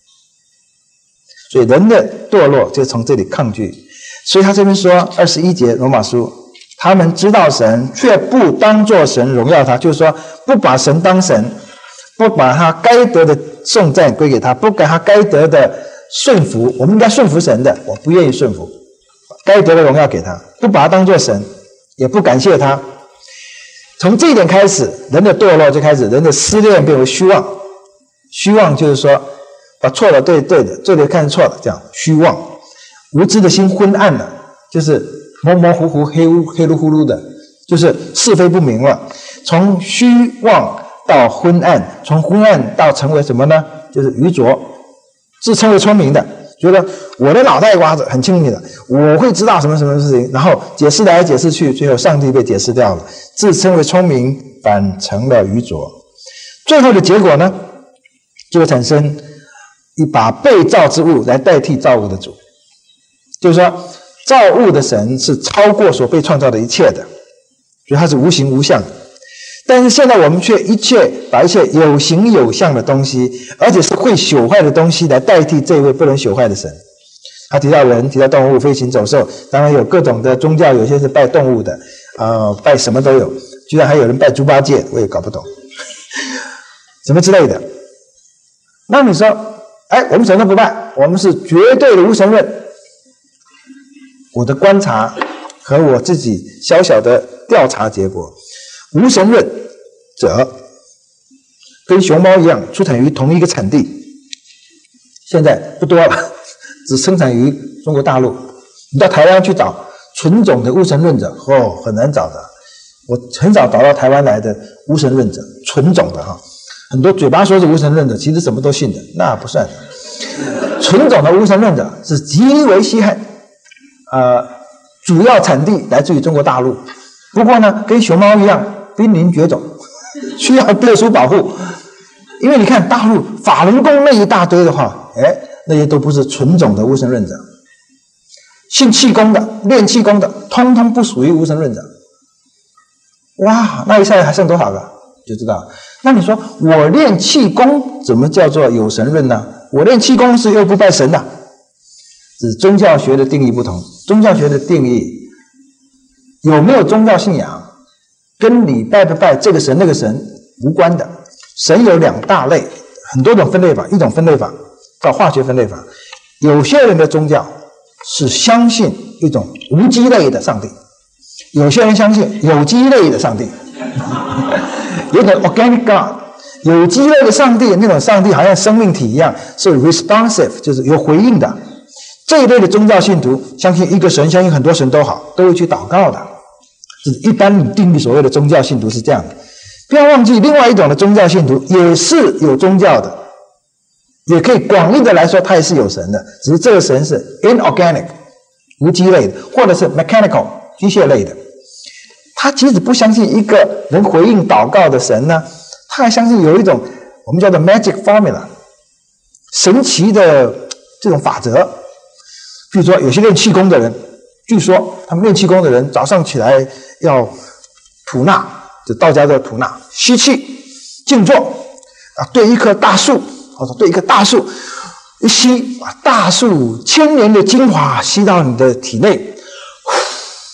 所以人的堕落就从这里抗拒。所以他这边说21节罗马书，他们知道神，却不当作神荣耀他，就是说不把神当神，不把他该得的颂赞归给他，不给他该得的顺服。我们应该顺服神的，我不愿意顺服，该得的荣耀给他，不把他当作神，也不感谢他。从这一点开始，人的堕落就开始，人的思念变为虚妄。虚妄就是说把错的对的，对的看错了，这样虚妄。无知的心昏暗了，就是模模糊糊、黑噜呼噜的，就是是非不明了。从虚妄到昏暗，从昏暗到成为什么呢？就是愚拙，自称为聪明的，觉得我的脑袋瓜子很清明的，我会知道什么什么事情，然后解释来解释去，最后上帝被解释掉了，自称为聪明，反成了愚拙。最后的结果呢，就会产生一把被造之物来代替造物的主。就是说造物的神是超过所被创造的一切的，所以它是无形无相的。但是现在我们却把一切有形有相的东西，而且是会朽坏的东西来代替这位不能朽坏的神。他提到人，提到动物、飞禽走兽，当然有各种的宗教，有些是拜动物的，拜什么都有，居然还有人拜猪八戒，我也搞不懂什么之类的。那你说我们什么都不拜，我们是绝对的无神论。我的观察和我自己小小的调查结果，无神论者跟熊猫一样出产于同一个产地，现在不多了，只生产于中国大陆。你到台湾去找纯种的无神论者，很难找的。我很少找到台湾来的无神论者，纯种的很多嘴巴说是无神论者，其实什么都信的，那不算。纯种的无神论者是极为稀罕。主要产地来自于中国大陆，不过呢，跟熊猫一样濒临绝种，需要特殊保护。因为你看大陆法轮功那一大堆的话，那些都不是纯种的无神论者，信气功的、练气功的，通通不属于无神论者。哇，那一下还剩多少个？就知道。那你说我练气功怎么叫做有神论呢？我练气功是又不拜神的。是宗教学的定义不同，宗教学的定义有没有宗教信仰，跟你拜不拜这个神那个神无关的。神有2大类，很多种分类法，一种分类法叫化学分类法。有些人的宗教是相信一种无机类的上帝，有些人相信有机类的上帝，有点 organic God， 有机类的上帝，那种上帝好像生命体一样，是 responsive， 就是有回应的。这一类的宗教信徒相信一个神，相信很多神都好，都会去祷告的。一般你定义所谓的宗教信徒是这样的。不要忘记另外一种的宗教信徒也是有宗教的，也可以广义的来说他也是有神的，只是这个神是 inorganic 无机类的，或者是 mechanical 机械类的。他即使不相信一个能回应祷告的神呢，他还相信有一种我们叫做 magic formula 神奇的这种法则。比如说有些练气功的人，据说他们练气功的人早上起来要吐纳，就道家叫吐纳，吸气静坐对一棵大树，或者对一棵大树一吸，把大树1000年的精华吸到你的体内，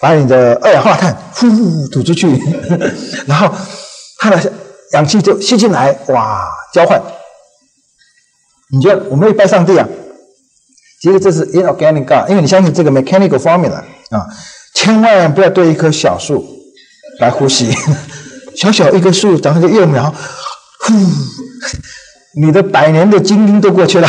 把你的二氧化碳呼吐出去，然后它的氧气就吸进来，哇，交换。你觉得我们会拜上帝啊？其实这是 inorganic God， 因为你相信这个 mechanical formula 啊，千万不要对一棵小树来呼吸，小小一棵树长一个幼苗，呼，你的100年的精英都过去了，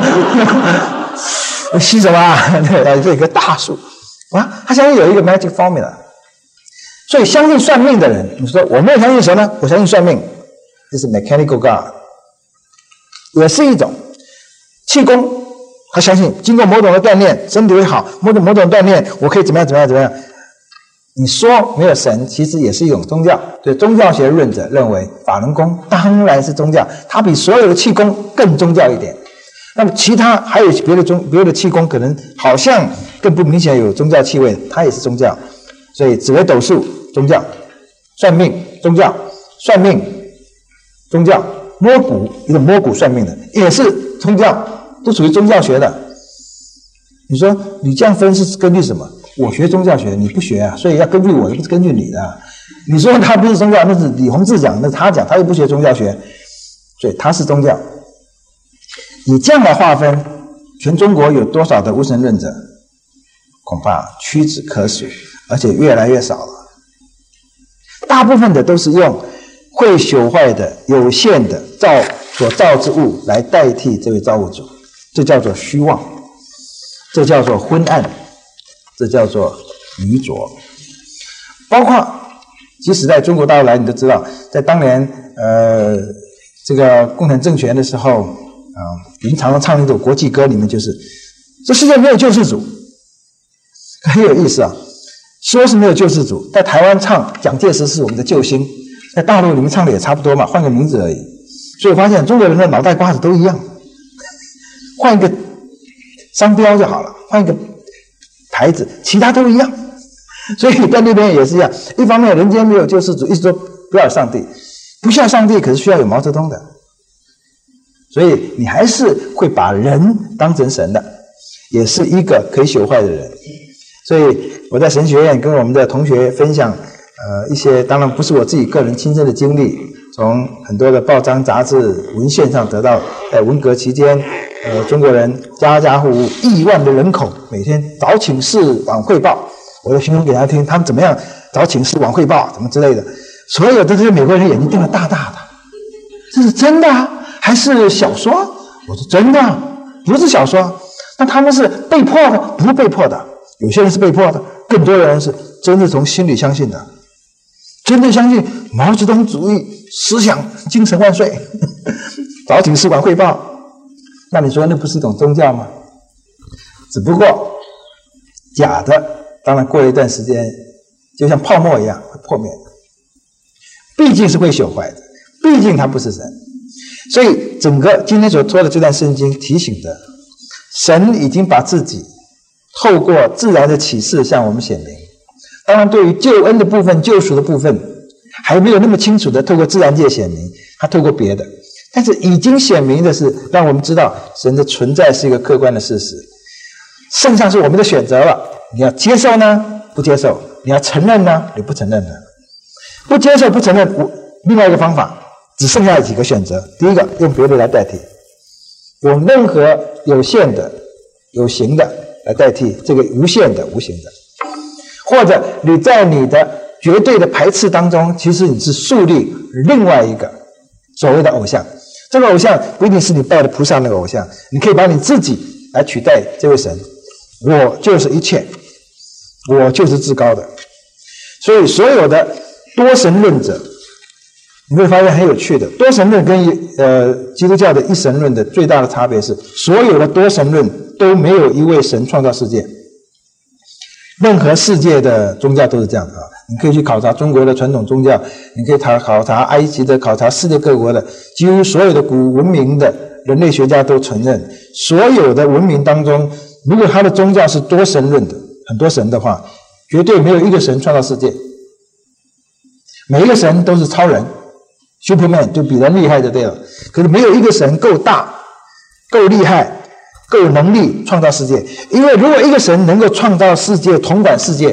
吸什么啊？对，这一棵大树啊，他相信有一个 magic formula， 所以相信算命的人，你说我没有相信神呢？我相信算命，这是 mechanical God， 也是一种气功。他相信经过某种的锻炼，身体会好，某种锻炼，我可以怎么样。你说没有神，其实也是一种宗教。对宗教学论者认为，法轮功当然是宗教，它比所有的气功更宗教一点。那么其他还有别的气功，可能好像更不明显有宗教气味，它也是宗教。所以紫微斗数宗教，算命宗教，算命宗教，摸骨一种摸骨算命的也是宗教。都属于宗教学的。你说你这样分是根据什么？我学宗教学，你不学啊，所以要根据我，不是根据你的。你说他不是宗教，那是李洪志讲，那是他讲，他又不学宗教学，所以他是宗教。你这样来划分，全中国有多少的无神论者？恐怕屈指可数，而且越来越少了。大部分的都是用会朽坏的、有限的所造之物来代替这位造物主。这叫做虚妄，这叫做昏暗，这叫做愚拙。包括即使在中国大陆来，你都知道，在当年这个共产政权的时候我们常常唱一首国际歌，里面就是这世界没有救世主，很有意思啊。说是没有救世主，在台湾唱蒋介石是我们的救星，在大陆你们唱的也差不多嘛，换个名字而已。所以我发现中国人的脑袋瓜子都一样，换一个商标就好了，换一个牌子，其他都一样。所以在那边也是一样，一方面人间没有救世主，一直说不要有上帝，不需要上帝，可是需要有毛泽东的。所以你还是会把人当成神的，也是一个可以朽坏的人。所以我在神学院跟我们的同学分享一些当然不是我自己个人亲身的经历，从很多的报章杂志文献上得到，在文革期间中国人家家户户亿万的人口每天早请示晚汇报，我就形容给他听他们怎么样早请示晚汇报怎么之类的，所有的这些美国人眼睛瞪得大大的，这是真的啊还是小说？我说真的，不是小说。那他们是被迫的？不是被迫的，有些人是被迫的，更多的人是真的从心里相信的，真的相信毛泽东主义思想精神万岁，早请示晚汇报。那你说那不是一种宗教吗？只不过假的，当然过了一段时间就像泡沫一样会破灭，毕竟是会朽坏的，毕竟它不是神。所以整个今天所说的这段圣经提醒的，神已经把自己透过自然的启示向我们显明。当然对于救恩的部分、救赎的部分还没有那么清楚的透过自然界显明，他透过别的，但是已经显明的是让我们知道神的存在是一个客观的事实，剩下是我们的选择了。你要接受呢？不接受？你要承认呢？你不承认呢？不接受不承认，另外一个方法只剩下几个选择。第一个，用别的来代替，用任何有限的有形的来代替这个无限的无形的，或者你在你的绝对的排斥当中，其实你是树立另外一个所谓的偶像。这个偶像不一定是你拜的菩萨那个偶像，你可以把你自己来取代这位神。我就是一切，我就是至高的。所以所有的多神论者，你会发现很有趣的，多神论跟基督教的一神论的最大的差别是，所有的多神论都没有一位神创造世界。任何世界的宗教都是这样的啊！你可以去考察中国的传统宗教，你可以考察埃及的，考察世界各国的，几乎所有的古文明的人类学家都承认，所有的文明当中，如果他的宗教是多神论的，很多神的话，绝对没有一个神创造世界。每一个神都是超人 Superman， 就比人厉害就对了。可是没有一个神够大、够厉害、够有能力创造世界。因为如果一个神能够创造世界、统管世界，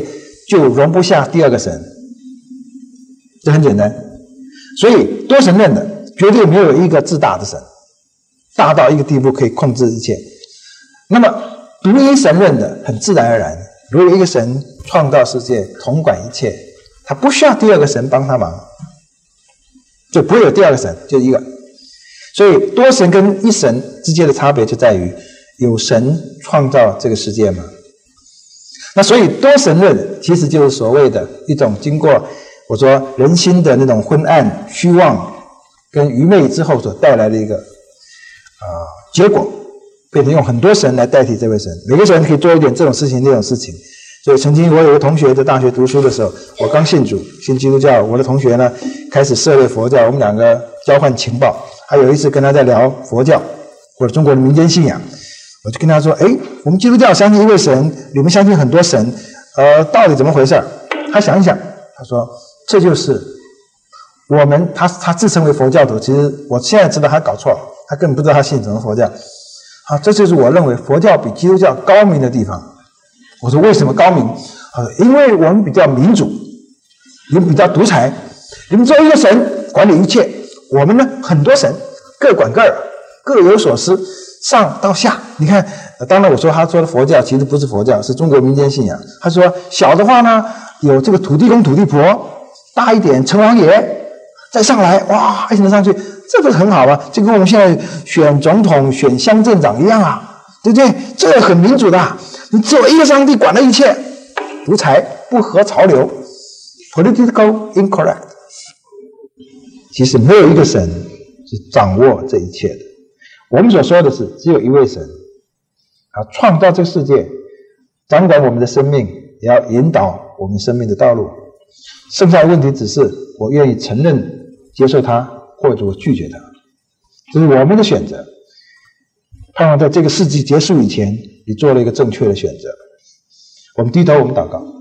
就容不下第二个神，这很简单。所以多神论的绝对没有一个至大的神，大到一个地步可以控制一切。那么独一神论的很自然而然，如果一个神创造世界，统管一切，他不需要第二个神帮他忙，就不会有第二个神，就一个。所以多神跟一神之间的差别就在于，有神创造这个世界吗？那所以多神论其实就是所谓的一种经过我说人心的那种昏暗、虚妄跟愚昧之后所带来的一个结果，变成用很多神来代替这位神，每个神可以做一点这种事情那种事情。所以曾经我有个同学在大学读书的时候，我刚信主信基督教，我的同学呢开始涉猎佛教，我们两个交换情报。还有一次跟他在聊佛教或者中国的民间信仰，我就跟他说，我们基督教相信一位神，你们相信很多神，到底怎么回事？他想一想，他说这就是我们他自称为佛教徒，其实我现在知道他搞错了，他根本不知道他信什么佛教。这就是我认为佛教比基督教高明的地方。我说为什么高明？因为我们比较民主，你们比较独裁，你们只有一个神管理一切，我们呢很多神，各管各的，各有所思，上到下。你看，当然我说他说的佛教其实不是佛教，是中国民间信仰。他说小的话呢有这个土地公土地婆，大一点城隍爷，再上来哇一层上去，这不是很好吗？就跟我们现在选总统选乡镇长一样啊，对不对？这个很民主的，你只有一个上帝管了一切，独裁不合潮流 ，political incorrect。其实没有一个神是掌握这一切的。我们所说的是只有一位神，创造这个世界，掌管我们的生命，也要引导我们生命的道路。剩下的问题只是我愿意承认、接受它，或者我拒绝它，这是我们的选择。盼望在这个世纪结束以前，你做了一个正确的选择。我们低头，我们祷告。